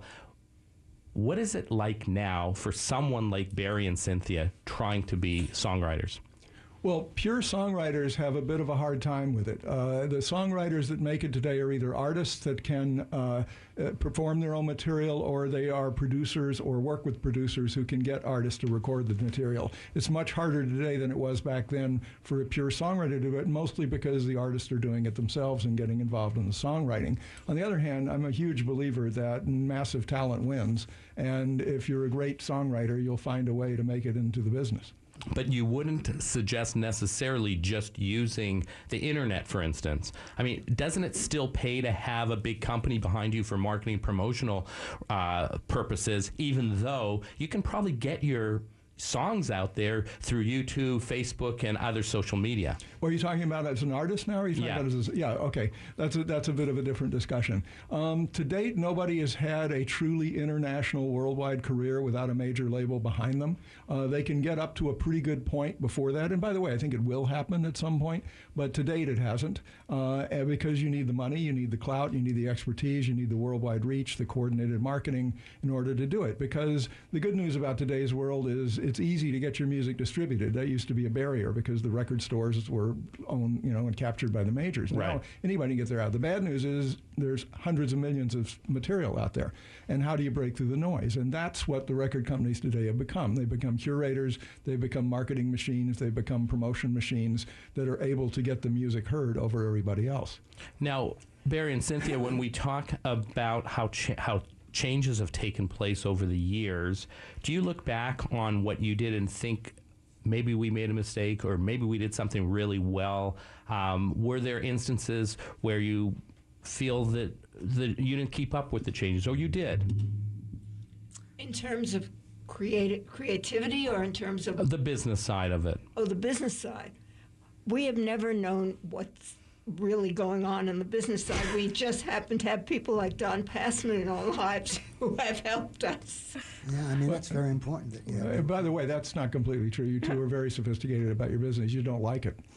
Speaker 4: What is it like now for someone like Barry and Cynthia trying to be songwriters?
Speaker 17: Well, pure songwriters have a bit of a hard time with it. Uh, the songwriters that make it today are either artists that can uh, uh, perform their own material, or they are producers or work with producers who can get artists to record the material. It's much harder today than it was back then for a pure songwriter to do it, mostly because the artists are doing it themselves and getting involved in the songwriting. On the other hand, I'm a huge believer that massive talent wins, and if you're a great songwriter, you'll find a way to make it into the business.
Speaker 4: But you wouldn't suggest necessarily just using the internet, for instance. I mean, doesn't it still pay to have a big company behind you for marketing, promotional uh, purposes, even though you can probably get your songs out there through YouTube, Facebook, and other social media?
Speaker 17: Well, are you talking about as an artist now? Or are you talking
Speaker 4: Yeah.
Speaker 17: about as a, yeah, okay. That's a, that's a bit of a different discussion. Um, to date, nobody has had a truly international, worldwide career without a major label behind them. Uh, they can get up to a pretty good point before that. And by the way, I think it will happen at some point, but to date it hasn't. Uh, and because you need the money, you need the clout, you need the expertise, you need the worldwide reach, the coordinated marketing in order to do it. Because the good news about today's world is it's easy to get your music distributed. That used to be a barrier because the record stores were owned, you know, and captured by the majors. Now
Speaker 4: Right.
Speaker 17: anybody can get there out. The bad news is there's hundreds of millions of material out there. And how do you break through the noise? And that's what the record companies today have become. They've become curators, they've become marketing machines, they've become promotion machines that are able to get the music heard over everybody else.
Speaker 4: Now, Barry and Cynthia, when we talk about how cha- how changes have taken place over the years, do you look back on what you did and think maybe we made a mistake, or maybe we did something really well? Um, were there instances where you feel that, that you didn't keep up with the changes, or you did?
Speaker 6: In terms of creati- creativity or in terms of...
Speaker 4: The business side of it.
Speaker 6: Oh, the business side. We have never known what's really going on in the business side. We just happen to have people like Don Passman in our lives who have helped us.
Speaker 1: Yeah, I mean, that's very important. That, yeah.
Speaker 17: Uh, by the way, that's not completely true. You two are very sophisticated about your business. You don't like it.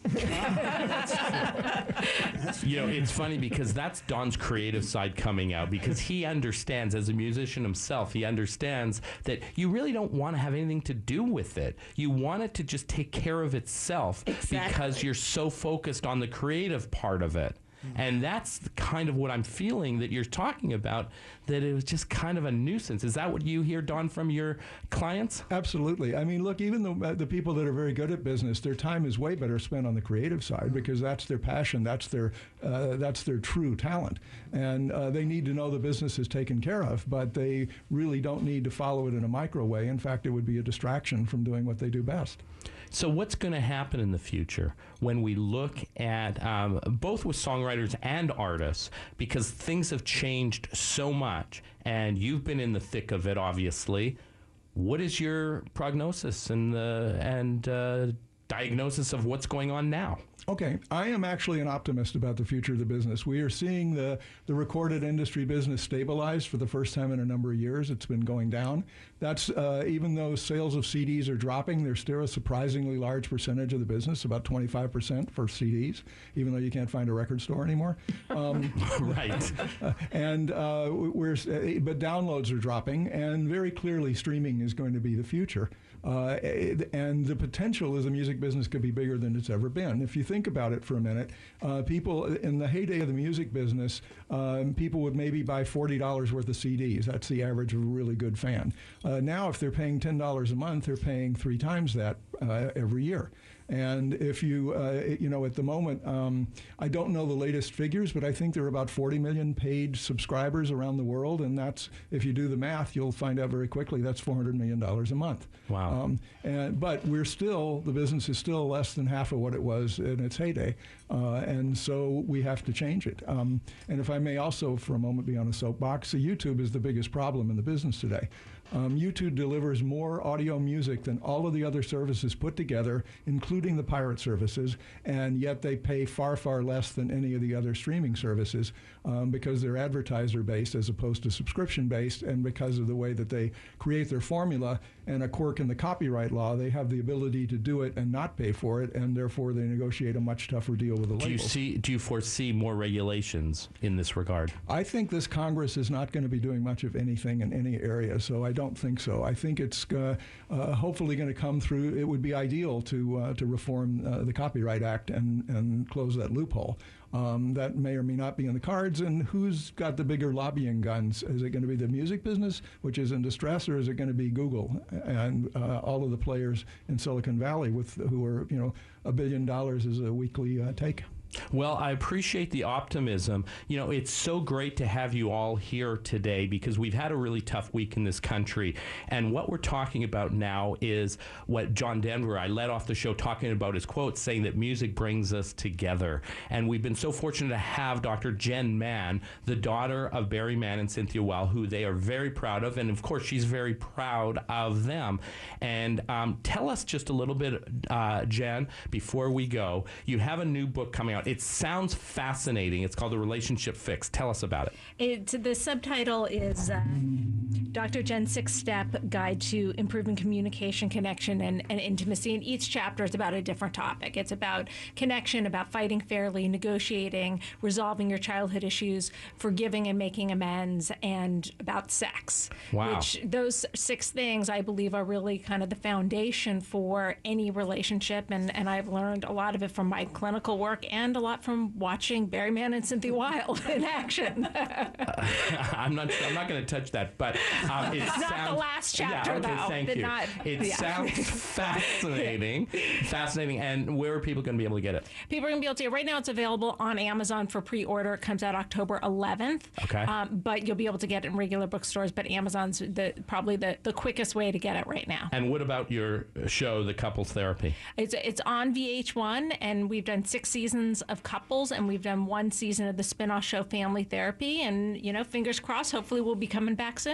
Speaker 4: You know, it's funny because that's Don's creative side coming out, because he understands, as a musician himself, he understands that you really don't want to have anything to do with it. You want it to just take care of itself.
Speaker 6: Exactly.
Speaker 4: Because you're so focused on the creative part of it. And that's the kind of what I'm feeling that you're talking about, that it was just kind of a nuisance. Is that what you hear, Don, from your clients?
Speaker 17: Absolutely. I mean, look, even the, uh, the people that are very good at business, their time is way better spent on the creative side, because that's their passion, that's their uh, that's their true talent. And uh, they need to know the business is taken care of, but they really don't need to follow it in a micro way. In fact, it would be a distraction from doing what they do best.
Speaker 4: So what's going to happen in the future when we look at um, both with songwriters and artists, because things have changed so much, and you've been in the thick of it, obviously. What is your prognosis and the and uh, diagnosis of what's going on now?
Speaker 17: Okay, I am actually an optimist about the future of the business. We are seeing the, the recorded industry business stabilize for the first time in a number of years. It's been going down. That's uh, even though sales of C Ds are dropping, they're still a surprisingly large percentage of the business, about twenty-five percent for C Ds, even though you can't find a record store anymore. Um,
Speaker 4: right.
Speaker 17: Uh, and uh, we're, but downloads are dropping, and very clearly streaming is going to be the future. Uh, and the potential is the music business could be bigger than it's ever been. If you think about it for a minute, uh, people in the heyday of the music business, um, people would maybe buy forty dollars worth of C Ds. That's the average of a really good fan. Uh, now, if they're paying ten dollars a month, they're paying three times that uh, every year. And if you, uh, you know, at the moment, um, I don't know the latest figures, but I think there are about forty million paid subscribers around the world. And that's, if you do the math, you'll find out very quickly that's four hundred million dollars a month.
Speaker 4: Wow.
Speaker 17: Um, and, but we're still, the business is still less than half of what it was in its heyday. Uh, and so we have to change it. Um, and if I may also for a moment be on a soapbox, YouTube is the biggest problem in the business today. Um, YouTube delivers more audio music than all of the other services put together, including the pirate services, and yet they pay far, far less than any of the other streaming services um, because they're advertiser-based as opposed to subscription-based, and because of the way that they create their formula and a quirk in the copyright law, they have the ability to do it and not pay for it, and therefore they negotiate a much tougher deal with the labels.
Speaker 4: Do you see? Do you foresee more regulations in this regard?
Speaker 17: I think this Congress is not going to be doing much of anything in any area, so I don't think so. I think it's uh, uh, hopefully going to come through. It would be ideal to uh, to reform uh, the Copyright Act and, and close that loophole. Um, that may or may not be in the cards. And who's got the bigger lobbying guns? Is it going to be the music business, which is in distress, or is it going to be Google and uh, all of the players in Silicon Valley with who are, you know, a billion dollars is a weekly uh, take?
Speaker 4: Well, I appreciate the optimism. You know, it's so great to have you all here today because we've had a really tough week in this country. And what we're talking about now is what John Denver, I led off the show talking about his quote, saying that music brings us together. And we've been so fortunate to have Doctor Jen Mann, the daughter of Barry Mann and Cynthia Weil, who they are very proud of. And of course, she's very proud of them. And um, tell us just a little bit, uh, Jen, before we go. You have a new book coming out. It sounds fascinating. It's called The Relationship Fix. Tell us about it.
Speaker 5: It, the subtitle is uh, Doctor Jen's Six-Step Guide to Improving Communication, Connection, and, and Intimacy. And each chapter is about a different topic. It's about connection, about fighting fairly, negotiating, resolving your childhood issues, forgiving and making amends, and about sex.
Speaker 4: Wow.
Speaker 5: Which those six things, I believe, are really kind of the foundation for any relationship. And, and I've learned a lot of it from my clinical work and a lot from watching Barry Mann and Cynthia Weil in action.
Speaker 4: uh, I'm not. I'm not going to touch that, but um, it
Speaker 5: it's
Speaker 4: sounds,
Speaker 5: not the last chapter,
Speaker 4: yeah, okay,
Speaker 5: though.
Speaker 4: Thank you.
Speaker 5: Not,
Speaker 4: it
Speaker 5: yeah.
Speaker 4: sounds fascinating, fascinating. And where are people going to be able to get it?
Speaker 5: People are going to be able to. Right now, it's available on Amazon for pre-order. It comes out October eleventh.
Speaker 4: Okay.
Speaker 5: Um, but you'll be able to get it in regular bookstores. But Amazon's the probably the, the quickest way to get it right now.
Speaker 4: And what about your show, The Couples Therapy?
Speaker 5: It's it's on V H one, and we've done six seasons of Couples, and we've done one season of the spin-off show Family Therapy. And you know, fingers crossed. Hopefully, we'll be coming back soon.
Speaker 4: And the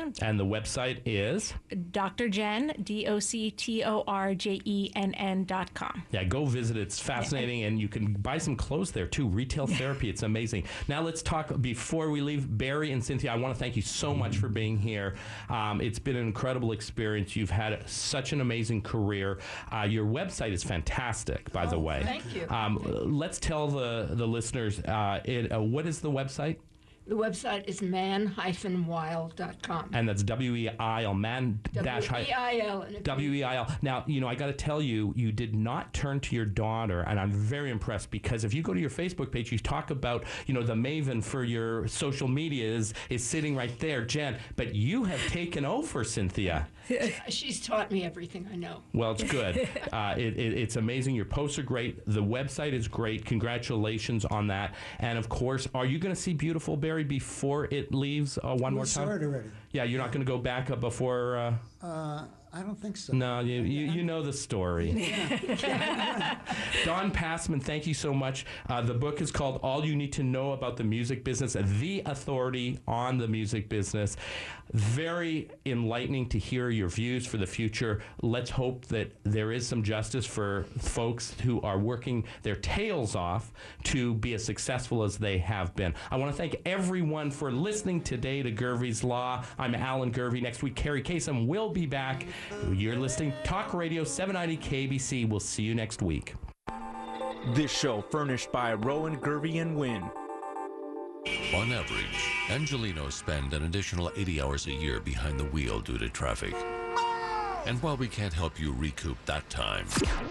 Speaker 4: the website is?
Speaker 5: Doctor Jen, D O C T O R J E N N dot com.
Speaker 4: Yeah, go visit. It's fascinating, and you can buy some clothes there, too. Retail therapy, it's amazing. Now let's talk, before we leave, Barry and Cynthia, I want to thank you so much for being here. Um, it's been an incredible experience. You've had such an amazing career. Uh, your website is fantastic, by the way.
Speaker 6: Thank you.
Speaker 4: Um, let's tell the, the listeners, uh, it, uh, what is the website?
Speaker 6: The website is man dash weil dot com.
Speaker 4: And that's W E I L, man dash
Speaker 6: W E I L.
Speaker 4: W E I L. Now, you know, I got to tell you, you did not turn to your daughter, and I'm very impressed, because if you go to your Facebook page, you talk about, you know, the maven for your social media is, is sitting right there, Jen, but you have taken over, Cynthia.
Speaker 6: She's taught me everything I know.
Speaker 4: Well, it's good. Uh, it, it, it's amazing. Your posts are great. The website is great. Congratulations on that. And, of course, are you going to see Beautiful Barry before it leaves uh, one
Speaker 1: We
Speaker 4: more
Speaker 1: saw
Speaker 4: time?
Speaker 1: it already.
Speaker 4: Yeah, you're not going to go back up before... Uh,
Speaker 1: Uh, I don't think so.
Speaker 4: No, you, you, you know the story.
Speaker 1: Yeah.
Speaker 4: Don Passman, thank you so much. Uh, the book is called All You Need to Know About the Music Business, the authority on the music business. Very enlightening to hear your views for the future. Let's hope that there is some justice for folks who are working their tails off to be as successful as they have been. I want to thank everyone for listening today to Gervie's Law. I'm Alan Gervie. Next week, Carrie Kasem will be back. You're listening to Talk Radio seven ninety K A B C. We'll see you next week.
Speaker 2: This show furnished by Rowan, Gervie, and Wynn.
Speaker 7: On average, Angelinos spend an additional eighty hours a year behind the wheel due to traffic. And while we can't help you recoup that time,